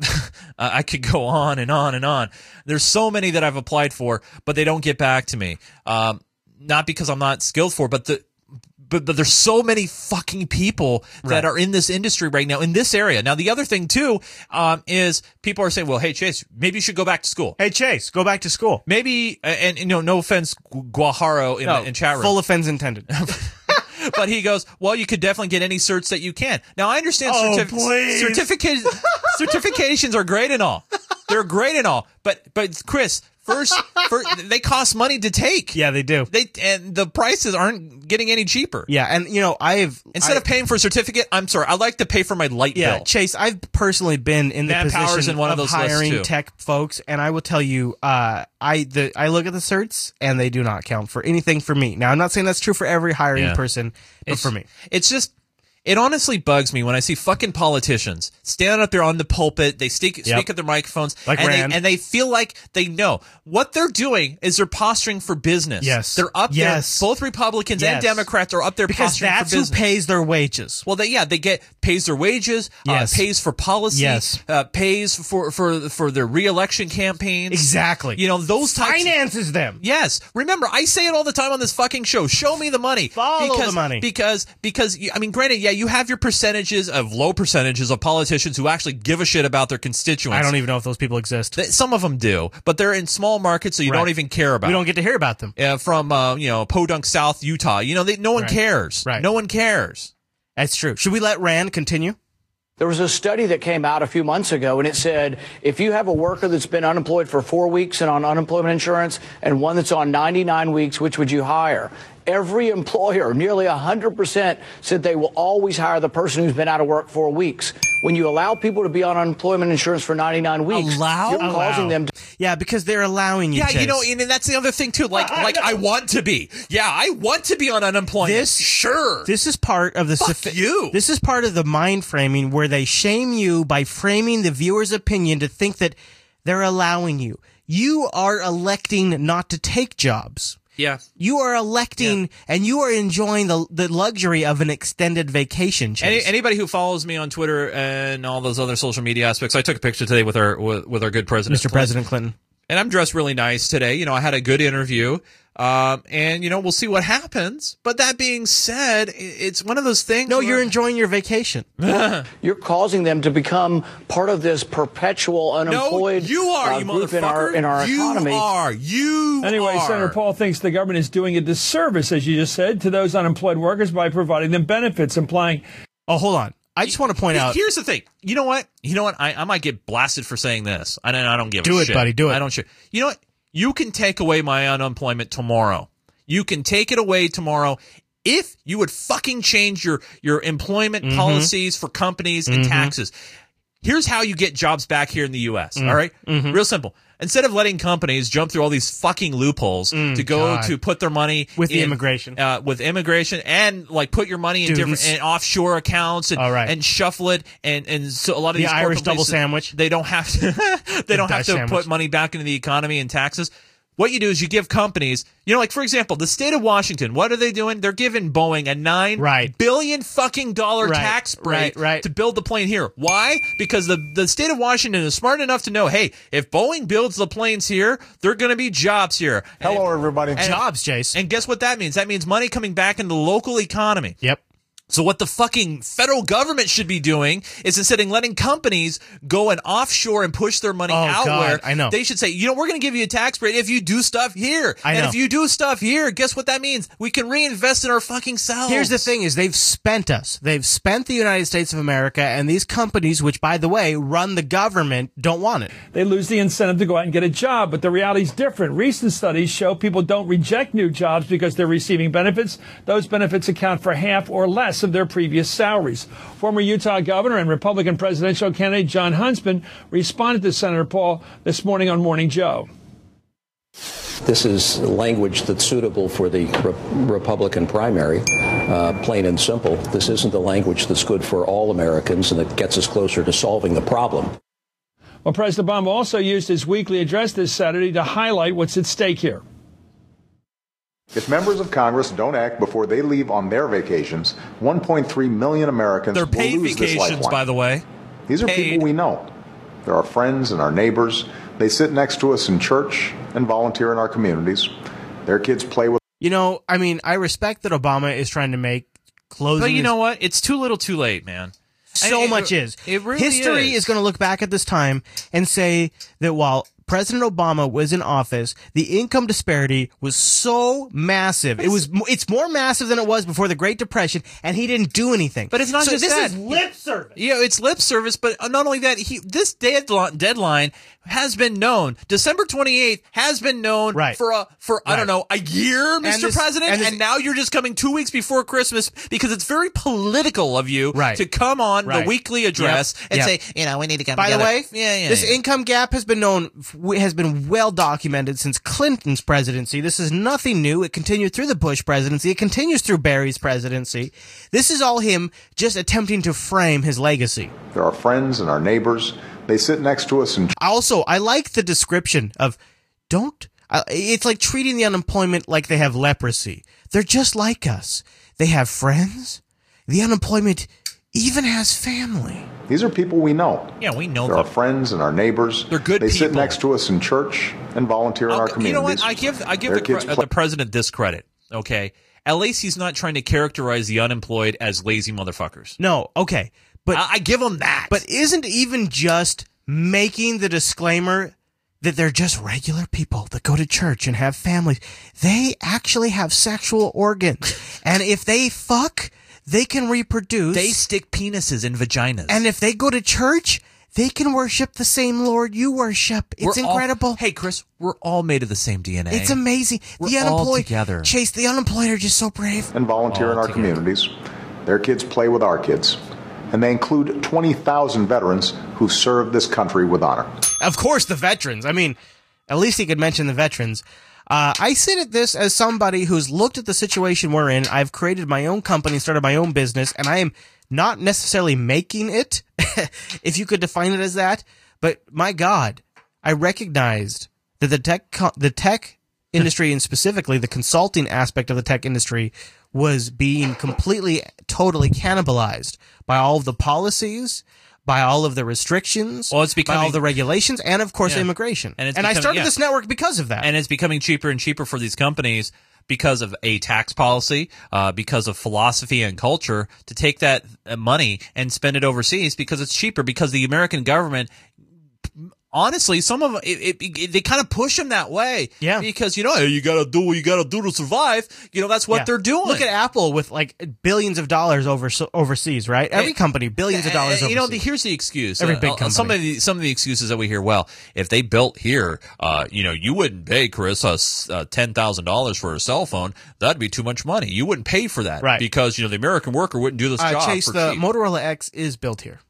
I could go on and on and on. There's so many that I've applied for, but they don't get back to me. Um, Not because I'm not skilled for, but the, but, but there's so many fucking people that right. are in this industry right now, in this area. Now, the other thing too, um, is people are saying, well, hey, Chase, maybe you should go back to school. Hey, Chase, go back to school. Maybe, and, you know, no offense, Guajaro in, no, the, in chat room. Full offense intended. But he goes, well, you could definitely get any certs that you can. Now, I understand oh, certif- please. certificate, certifications are great and all. they're great and all, but but Chris, first, first they cost money to take. Yeah, they do. They and the prices aren't getting any cheaper. Yeah, and you know, I've instead I, of paying for a certificate, I'm sorry, I like to pay for my light yeah, bill. Chase, I've personally been in the Manpower's position in one of, of those hiring lists too. tech folks, and I will tell you, uh, I the I look at the certs and they do not count for anything for me. Now, I'm not saying that's true for every hiring Yeah. person, but It's- for me, it's just. It honestly bugs me when I see fucking politicians stand up there on the pulpit. They speak, Yep. speak at their microphones, Like and, Rand. they, and they feel like they know what they're doing. Is they're posturing for business? Yes. they're up Yes. there. Both Republicans and Yes. Democrats are up there because posturing that's for who business. pays their wages. Well, they yeah, they get pays their wages, Yes. uh, pays for policy, Yes. uh, pays for for for their reelection campaigns. Exactly. You know those types. Finances them. Yes. Remember, I say it all the time on this fucking show. Show me the money. Follow because, the money. Because, because, you- I mean, granted, yeah, you have your percentages of low percentages of politicians who actually give a shit about their constituents. I don't even know if those people exist. Th- Some of them do, but they're in small markets, so you Right. don't even care about. We don't get to hear about them. Uh, from, uh, you know, Podunk, South Utah. You know, they, no one Right. cares. Right. No one cares. That's true. Should we let Rand continue? There was a study that came out a few months ago, and it said if you have a worker that's been unemployed for four weeks and on unemployment insurance and one that's on ninety-nine weeks, which would you hire? Every employer, nearly one hundred percent, said they will always hire the person who's been out of work four weeks. When you allow people to be on unemployment insurance for ninety-nine weeks, Allow? you're causing Allow. them to... Yeah, because they're allowing you. Yeah, Chase. you know, and that's the other thing too. Like, like I want to be. Yeah, I want to be on unemployment. This sure. This is part of the Fuck sophi- you. This is part of the mind framing where they shame you by framing the viewer's opinion to think that they're allowing you. You are electing not to take jobs. Yeah. You are electing and you are enjoying the the luxury of an extended vacation. Any, Chase. anybody who follows me on Twitter and all those other social media aspects, I took a picture today with our with, with our good president, Mister President Clinton. And I'm dressed really nice today. You know, I had a good interview. Um, and, you know, we'll see what happens. But that being said, i- it's one of those things. No, where- you're enjoying your vacation. You're causing them to become part of this perpetual unemployed no, you are, uh, you group motherfucker. in our, in our you economy. are. You Anyway, are. Senator Paul thinks the government is doing a disservice, as you just said, to those unemployed workers by providing them benefits, implying. Oh, hold on. I just want to point out. Here's the thing. You know what? You know what? I, I might get blasted for saying this. I don't, I don't give Do a it, shit. buddy, do it. I don't shit. You know what? You can take away my unemployment tomorrow. You can take it away tomorrow if you would fucking change your, your employment Mhm. policies for companies and Mhm. taxes. Here's how you get jobs back here in the U S. Mm. All right? Mhm. Real simple. Instead of letting companies jump through all these fucking loopholes Mm, to go God. to put their money With the in- immigration. uh, with immigration and like put your money in Students. different in offshore accounts and, All right. and shuffle it and and so a lot of The these Irish corporate double places, sandwich. they don't have to they don't have Dutch to sandwich. put money back into the economy and taxes. What you do is you give companies, you know, like for example, the state of Washington. What are they doing? They're giving Boeing a nine Right. billion fucking dollar Right, tax break right, right. to build the plane here. Why? Because the the state of Washington is smart enough to know, hey, if Boeing builds the planes here, there are going to be jobs here. And Hello, if- everybody. and- Jobs, Jace. And guess what that means? That means money coming back into the local economy. Yep. So what the fucking federal government should be doing is instead of letting companies go and offshore and push their money Oh, out God, where I know. they should say, you know, we're going to give you a tax break if you do stuff here. I and know. if you do stuff here, guess what that means? We can reinvest in our fucking selves. Here's the thing is they've spent us. They've spent the United States of America, and these companies, which, by the way, run the government, don't want it. They lose the incentive to go out and get a job, but the reality is different. Recent studies show people don't reject new jobs because they're receiving benefits. Those benefits account for half or less of their previous salaries. Former Utah governor and Republican presidential candidate John Huntsman responded to Senator Paul this morning on Morning Joe. This is language that's suitable for the re- Republican primary, uh, plain and simple. This isn't the language that's good for all Americans and that gets us closer to solving the problem. Well, President Obama also used his weekly address this Saturday to highlight what's at stake here. If members of Congress don't act before they leave on their vacations, one point three million Americans They're will paid lose this vacations, lifeline. by the way. These are Paid. people we know. They're our friends and our neighbors. They sit next to us in church and volunteer in our communities. Their kids play with. You know, I mean, I respect that Obama is trying to make closing. But you his- know what? It's too little too late, man. So I- it- much is. It really History is. is going to look back at this time and say that while President Obama was in office, the income disparity was so massive. It was. It's more massive than it was before the Great Depression, and he didn't do anything. But it's not so just this that. is lip service. Yeah, it's lip service, but not only that, he this deadline deadline has been known. December twenty-eighth has been known right. for a for right. I don't know a year, Mister this, President, and, this, and now you're just coming two weeks before Christmas because it's very political of you right. to come on right. the weekly address yep. and yep. say, you know, we need to come By together. the way, yeah, yeah, this yeah. income gap has been known, has been well documented since Clinton's presidency. This is nothing new. It continued through the Bush presidency. It continues through Barry's presidency. This is all him just attempting to frame his legacy. They're our friends and our neighbors. They sit next to us and also, I like the description of don't, uh, it's like treating the unemployment like they have leprosy. They're just like us. They have friends. The unemployment even has family. These are people we know. Yeah, we know They're them. our friends and our neighbors. They're good they people. They sit next to us in church and volunteer in I'll, our communities. You know what? I give, I give the, uh, the president this credit, okay? At least he's not trying to characterize the unemployed as lazy motherfuckers. No, okay. But I, I give him that. But isn't even just making the disclaimer that they're just regular people that go to church and have families, they actually have sexual organs. And if they fuck, they can reproduce. They stick penises in vaginas. And if they go to church, they can worship the same Lord you worship. It's we're incredible. All, hey, Chris, we're all made of the same D N A. It's amazing. We're the unemployed, all together. Chase, the unemployed are just so brave. And volunteer all in our together. communities. Their kids play with our kids. And they include twenty thousand veterans who served this country with honor. Of course, the veterans. I mean, at least he could mention the veterans. Uh, I sit at this as somebody who's looked at the situation we're in. I've created my own company, started my own business, and I am not necessarily making it, if you could define it as that. But my God, I recognized that the tech, co- the tech industry, and specifically the consulting aspect of the tech industry, was being completely, totally cannibalized by all of the policies, by all of the restrictions, well, it's becoming, by all the regulations, and of course yeah. immigration. And, it's and becoming, I started yeah. this network because of that. And it's becoming cheaper and cheaper for these companies because of a tax policy, uh, because of philosophy and culture, to take that money and spend it overseas because it's cheaper, because the American government, honestly, some of it, it, it they kind of push them that way. Yeah. Because, you know, you got to do what you got to do to survive. You know, that's what Yeah. they're doing. Look at Apple with like billions of dollars over overseas, right? Every company, billions of dollars overseas. You know, the, here's the excuse. Every Uh, big uh, company. Some of the some of the excuses that we hear. Well, if they built here, uh, you know, you wouldn't pay Chris us uh, ten thousand dollars for a cell phone. That'd be too much money. You wouldn't pay for that, Right. Because you know the American worker wouldn't do this Uh, job Chase, for the cheap. Motorola X is built here.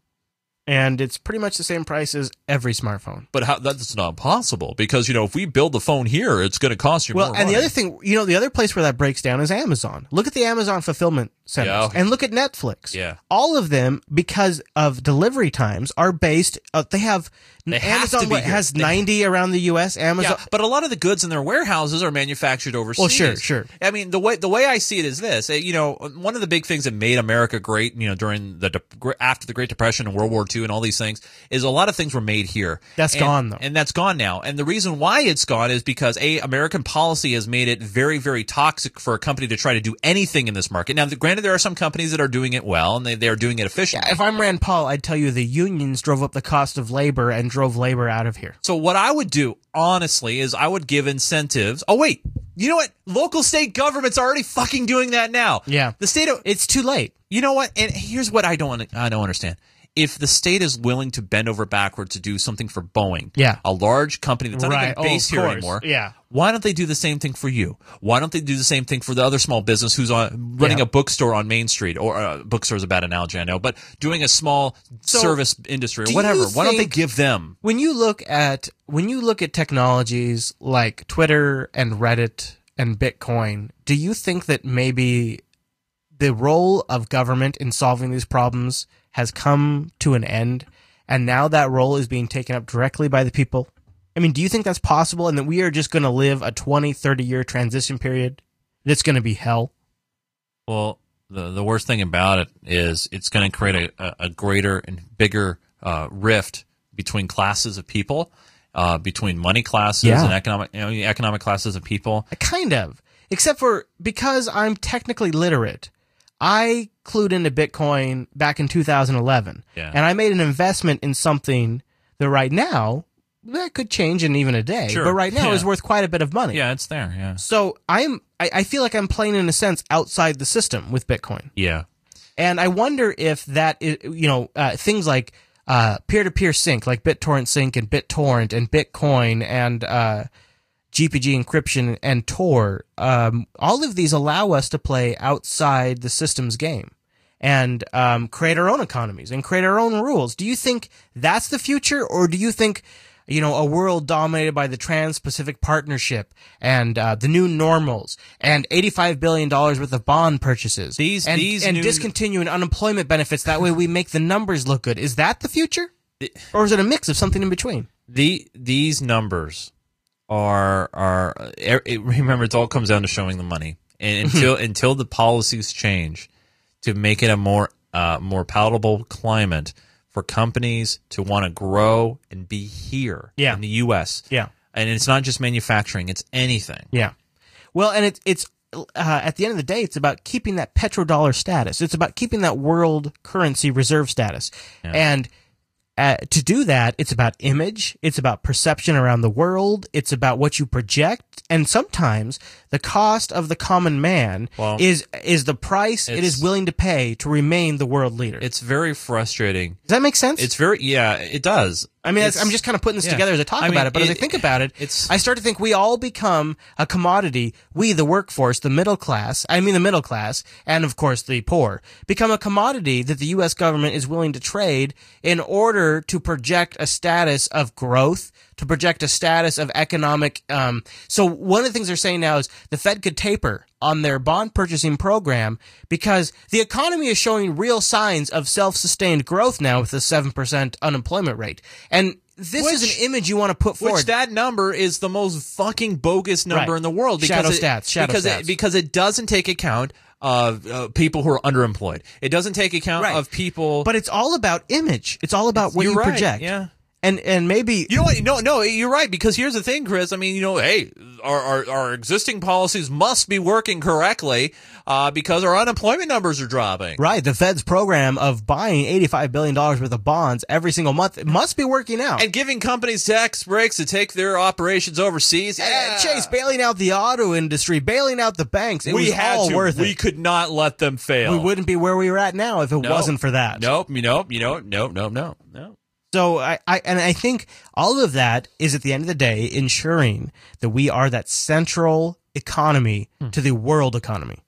And it's pretty much the same price as every smartphone. But how, that's not possible, because, you know, if we build the phone here, it's going to cost you Well, more and money. the other thing, you know, the other place where that breaks down is Amazon. Look at the Amazon fulfillment centers Yeah. and look at Netflix. Yeah. All of them, because of delivery times, are based, uh, they have, They have Amazon to be what, here. has They- ninety around the U S. Amazon. Yeah, but a lot of the goods in their warehouses are manufactured overseas. Well, sure, sure. I mean, the way the way I see it is this. uh, You know, one of the big things that made America great, you know, during the de- after the Great Depression and World War Two and all these things, is a lot of things were made here. That's And- gone, though. and that's gone now. And the reason why it's gone is because a American policy has made it very, very toxic for a company to try to do anything in this market. Now, the, granted, there are some companies that are doing it well and they they are doing it efficiently. If I'm Rand Paul, I'd tell you the unions drove up the cost of labor and drove labor out of here. So what I would do, honestly, is I would give incentives. Oh, wait. You know what? Local state governments are already fucking doing that now. Yeah. The state of, It's too late. you know what? And here's what I don't I don't understand. If the state is willing to bend over backward to do something for Boeing, Yeah. a large company that's not Right. even Oh, based of here course. anymore, Yeah. why don't they do the same thing for you? Why don't they do the same thing for the other small business who's on running Yeah. a bookstore on Main Street? Or uh, bookstore is a bad analogy, I know, but doing a small So, service industry do or you whatever. Why don't they think- give them? When you look at when you look at technologies like Twitter and Reddit and Bitcoin, do you think that maybe the role of government in solving these problems has come to an end, and now that role is being taken up directly by the people? I mean, do you think that's possible, and that we are just going to live a twenty, thirty year transition period that's going to be hell? Well, the the worst thing about it is it's going to create a, a greater and bigger uh, rift between classes of people, uh, between money classes Yeah. and economic you know, economic classes of people. Kind of. Except for because I'm technically literate, I clued into Bitcoin back in two thousand eleven. Yeah. And I made an investment in something that right now, that could change in even a day, Sure. but right now Yeah. is worth quite a bit of money. Yeah, it's there. Yeah, So I'm, I, I feel like I'm playing in a sense outside the system with Bitcoin. yeah. And I wonder if that is, you know, uh, things like uh, peer-to-peer sync like BitTorrent Sync and BitTorrent and Bitcoin and uh, G P G encryption and Tor, um, all of these allow us to play outside the system's game and um, create our own economies and create our own rules. Do you think that's the future, or do you think, you know, a world dominated by the Trans-Pacific Partnership and uh, the new normals and eighty-five billion dollars worth of bond purchases These and, these and new- discontinuing unemployment benefits, that way we make the numbers look good? Is that the future? Or is it a mix of something in between? The These numbers are, are it, remember, it all comes down to showing the money. And until until the policies change to make it a more uh, more palatable climate for companies to want to grow and be here Yeah. in the U S. Yeah. And it's not just manufacturing, it's anything. Yeah. Well, and it, it's, uh, at the end of the day, it's about keeping that petrodollar status. It's about keeping that world currency reserve status. Yeah. And uh, to do that, it's about image. It's about perception around the world. It's about what you project. And sometimes the cost of the common man Well, is is the price it is it's- willing to pay to remain the world leader. It's very frustrating. Does that make sense? It's very, yeah, it does. I mean, that's, It's- I'm just kind of putting this yeah. together as I talk I mean, about it, but as I it- think about it, it's- I start to think we all become a commodity. We, the workforce, the middle class, I mean the middle class, and of course the poor, become a commodity that the U S government is willing to trade in order to project a status of growth, to project a status of economic. Um, so one of the things they're saying now is the Fed could taper on their bond purchasing program because the economy is showing real signs of self-sustained growth now with a seven percent unemployment rate. And this Which- is an image you want to put forward. Which that number is the most fucking bogus number Right. in the world. Because Shadow it, stats, shadow because stats. It, because it doesn't take account of uh, people who are underemployed. It doesn't take account Right. of people. But it's all about image. It's all about what You're you right, project. yeah. And and maybe You know what? No, no, you're right. Because here's the thing, Chris. I mean, you know, hey, our our, our existing policies must be working correctly uh, because our unemployment numbers are dropping. right, the Fed's program of buying eighty-five billion dollars worth of bonds every single month, it must be working out. And giving companies tax breaks to take their operations overseas. And Yeah. Chase bailing out the auto industry, bailing out the banks. It we was had all to. worth we it. could not let them fail. We wouldn't be where we were at now if it No. wasn't for that. Nope. You know. You know. Nope. Nope. No. No. So I, I and I think all of that is at the end of the day ensuring that we are that central economy Hmm. to the world economy.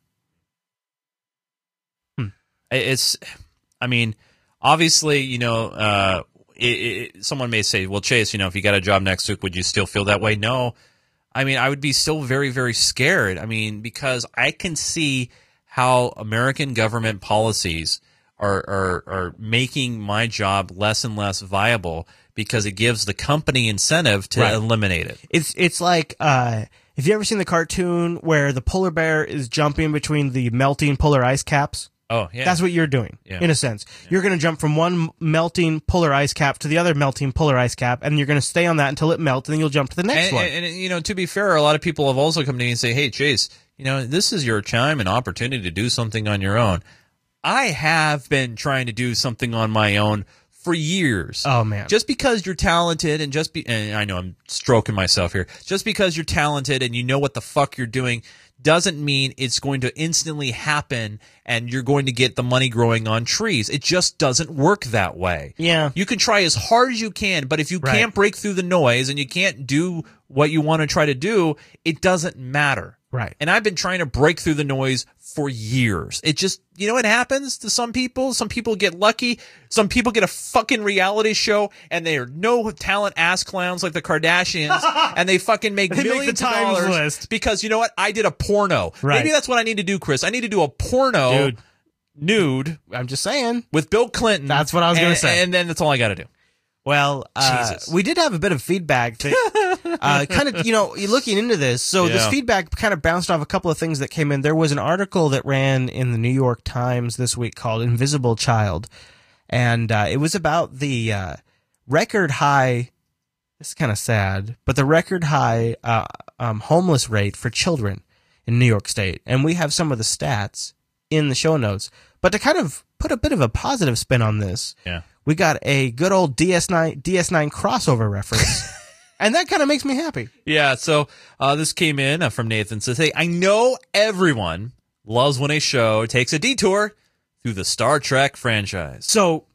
It's, I mean, obviously, you know, uh, it, it, someone may say, well, Chase, you know, if you got a job next week, would you still feel that way? No. I mean, I would be still very, very scared. I mean, because I can see how American government policies are, are, are making my job less and less viable because it gives the company incentive to Right. eliminate it. It's it's like uh, have you ever seen the cartoon where the polar bear is jumping between the melting polar ice caps? Oh, yeah. That's what you're doing, Yeah. in a sense. You're going to jump from one melting polar ice cap to the other melting polar ice cap, and you're going to stay on that until it melts, and then you'll jump to the next and, one. And, and, you know, to be fair, a lot of people have also come to me and say, hey, Chase, you know, this is your time and opportunity to do something on your own. I have been trying to do something on my own for years. Oh, man. Just because you're talented and just be, and I know I'm stroking myself here, just because you're talented and you know what the fuck you're doing doesn't mean it's going to instantly happen and you're going to get the money growing on trees. It just doesn't work that way. Yeah. You can try as hard as you can, but if you Right. can't break through the noise and you can't do what you want to try to do, it doesn't matter. Right. And I've been trying to break through the noise for years. It just, you know, it happens to some people. Some people get lucky. Some people get a fucking reality show and they are no talent ass clowns like the Kardashians and they fucking make They make the millions of Times dollars list. because you know what? I did a porno. Right. Maybe that's what I need to do, Chris. I need to do a porno Dude. nude I'm just saying. with Bill Clinton. That's what I was gonna and- say. And then that's all I got to do. Well, uh, Jesus. we did have a bit of feedback that uh, kind of, you know, looking into this. So this Yeah. feedback kind of bounced off a couple of things that came in. There was an article that ran in the New York Times this week called Invisible Child. And uh, it was about the uh, record high, this is kind of sad, but the record high uh, um, homeless rate for children in New York State. And we have some of the stats in the show notes. But to kind of put a bit of a positive spin on this, Yeah. we got a good old D S nine D S nine crossover reference. And that kind of makes me happy. Yeah, so uh, this came in uh, from Nathan. Says, hey, I know everyone loves when a show takes a detour through the Star Trek franchise. So,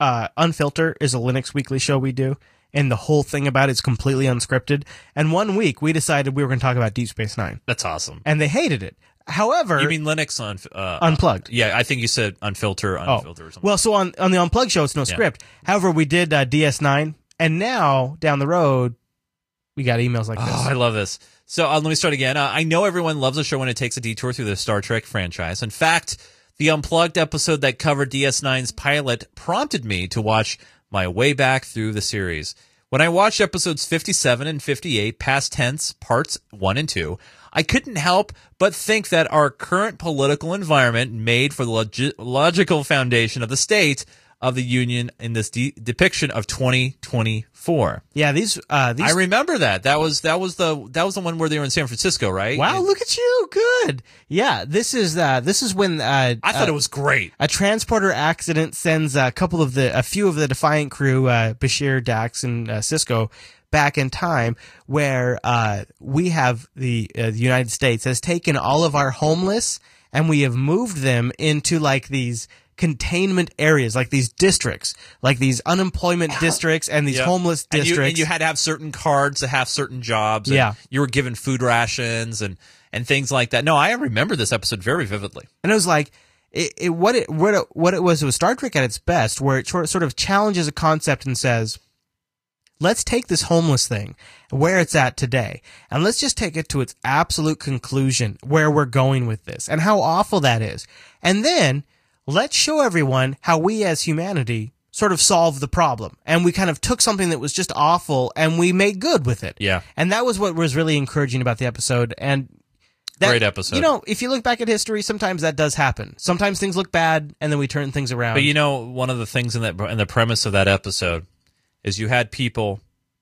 uh, Unfilter is a Linux weekly show we do, and the whole thing about it is completely unscripted. And one week we decided we were going to talk about Deep Space Nine. That's awesome. And they hated it. However, you mean Linux on uh, Unplugged? Yeah, I think you said Unfilter, Unfilter, oh. or something. Well, so on on the Unplugged show, it's no Yeah. script. However, we did uh, D S nine, and now down the road, we got emails like this. Oh, I love this. So uh, let me start again. Uh, I know everyone loves a show when it takes a detour through the Star Trek franchise. In fact, the Unplugged episode that covered D S nine's pilot prompted me to watch my way back through the series. When I watched episodes fifty-seven and fifty-eight, Past Tense, parts one and two, I couldn't help but think that our current political environment made for the log- logical foundation of the state of the Union in this de- depiction of twenty twenty-four. Yeah, these uh these I remember that. That was that was the that was the one where they were in San Francisco, right? Wow, And- look at you. Good. Yeah, this is uh this is when uh I thought uh, it was great. A transporter accident sends a couple of the a few of the Defiant crew, uh Bashir, Dax, and uh, Cisco back in time, where uh we have the, uh, the United States has taken all of our homeless and we have moved them into like these containment areas, like these districts, like these unemployment districts and these Yeah. homeless And you, districts. and you had to have certain cards to have certain jobs. And Yeah. you were given food rations and and things like that. No, I remember this episode very vividly. And it was like, it, it, what it what it, what it was, it was Star Trek at its best, where it sort sort of challenges a concept and says, let's take this homeless thing, where it's at today, and let's just take it to its absolute conclusion, where we're going with this, and how awful that is. And then, let's show everyone how we as humanity sort of solved the problem. And we kind of took something that was just awful, and we made good with it. Yeah. And that was what was really encouraging about the episode, and that, Great episode. You know, if you look back at history, sometimes that does happen. Sometimes things look bad, and then we turn things around. But you know, one of the things in that in the premise of that episode is you had people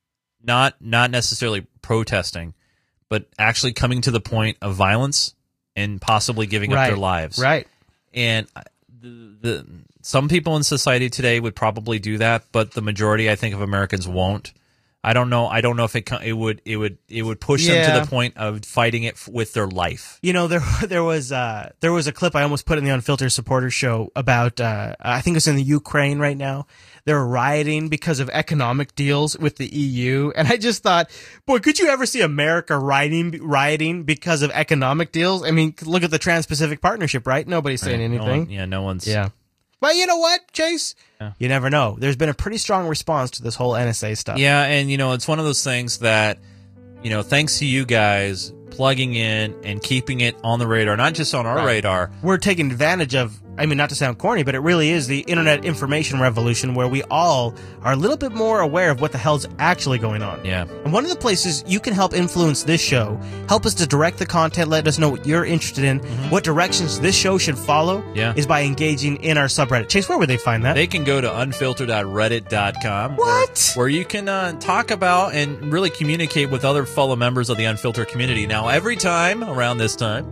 not not necessarily protesting, but actually coming to the point of violence and possibly giving Right. up their lives. Right. And the, the some people in society today would probably do that, but the majority, I think, of Americans won't. I don't know. I don't know if it co- it would it would it would push them Yeah. to the point of fighting it f- with their life. You know, there there was uh there was a clip I almost put in the Unfiltered supporter show about uh I think it's in the Ukraine right now. They're rioting because of economic deals with the E U, and I just thought, boy, could you ever see America rioting rioting because of economic deals? I mean, look at the Trans-Pacific Partnership, right? Nobody's saying Right. No anything. one- yeah, no one's. Yeah. But you know what, Chase? Yeah. You never know. There's been a pretty strong response to this whole N S A stuff. Yeah, and you know, it's one of those things that, you know, thanks to you guys plugging in and keeping it on the radar, not just on our Right. radar. We're taking advantage of, I mean, not to sound corny, but it really is the internet information revolution where we all are a little bit more aware of what the hell's actually going on. Yeah. And one of the places you can help influence this show, help us to direct the content, let us know what you're interested in, what directions this show should follow, Yeah. is by engaging in our subreddit. Chase, where would they find that? They can go to unfiltered dot reddit dot com. What? Where, where you can uh, talk about and really communicate with other fellow members of the Unfiltered community. Now, every time around this time,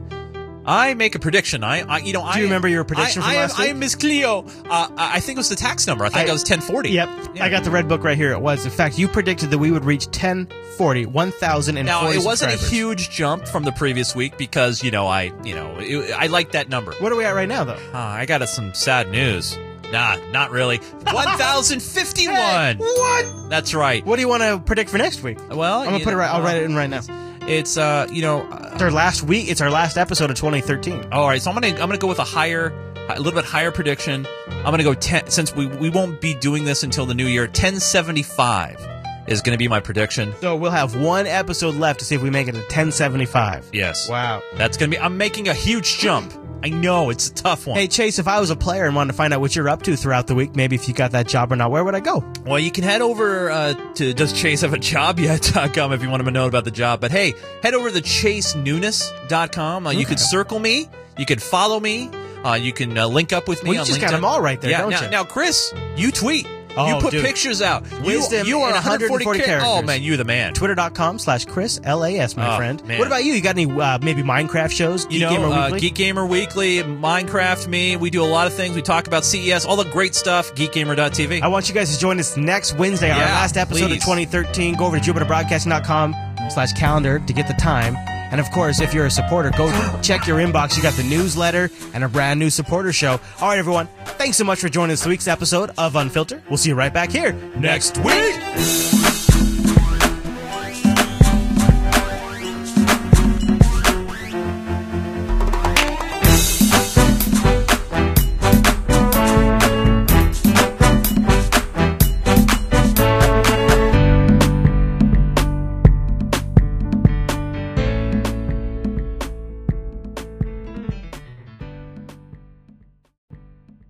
I make a prediction. I, I you know, Do I you remember your prediction I, from I last am, I week? am Miss Cleo. Uh, I think it was the tax number. I think I- it was ten forty. Yep. I got the red book right here. It was. In fact, you predicted that we would reach ten forty, one thousand forty Now, it wasn't a subscribers. huge jump from the previous week because, you know, I, you know, it, I like that number. What are we at right now, though? Uh, I got us some sad news. Nah, not really. one thousand fifty-one. Hey, what? That's right. What do you want to predict for next week? Well, I'm gonna you put it know, right. I'll uh, write it in right now. It's uh, you know, uh, It's our last week. It's our last episode of twenty thirteen. all right. So I'm gonna I'm gonna go with a higher, a little bit higher prediction. I'm gonna go ten since we we won't be doing this until the new year. ten seventy-five is gonna be my prediction. So we'll have one episode left to see if we make it to ten seventy-five. Yes. Wow. That's gonna be. I'm making a huge jump. I know it's a tough one. Hey, Chase, if I was a player and wanted to find out what you're up to throughout the week, maybe if you got that job or not, where would I go? Well, you can head over uh, to does Chase have a job yet dot com if you want to know about the job. But hey, head over to chase newness dot com. Uh, You Okay. could circle me. You could follow me. Uh, you can uh, link up with me Well, you on just LinkedIn. got them all right there, yeah, don't now, you? Now, Chris, you tweet. Oh, you put dude. pictures out. Wisdom you, you are in one hundred forty, char- characters. Oh, man, you're the man. Twitter.com slash Chris L A S, my Oh, friend. man. What about you? You got any uh, maybe Minecraft shows? You Geek know, Gamer uh, Weekly? Geek Gamer Weekly, Minecraft, me. We do a lot of things. We talk about C E S, all the great stuff. geek gamer dot t v. I want you guys to join us next Wednesday, our Yeah, last episode please. of twenty thirteen. Go over to jupiter broadcasting dot com slash calendar to get the time. And of course, if you're a supporter, go check your inbox. You got the newsletter and a brand new supporter show. All right, everyone. Thanks so much for joining this week's episode of Unfiltered. We'll see you right back here next week.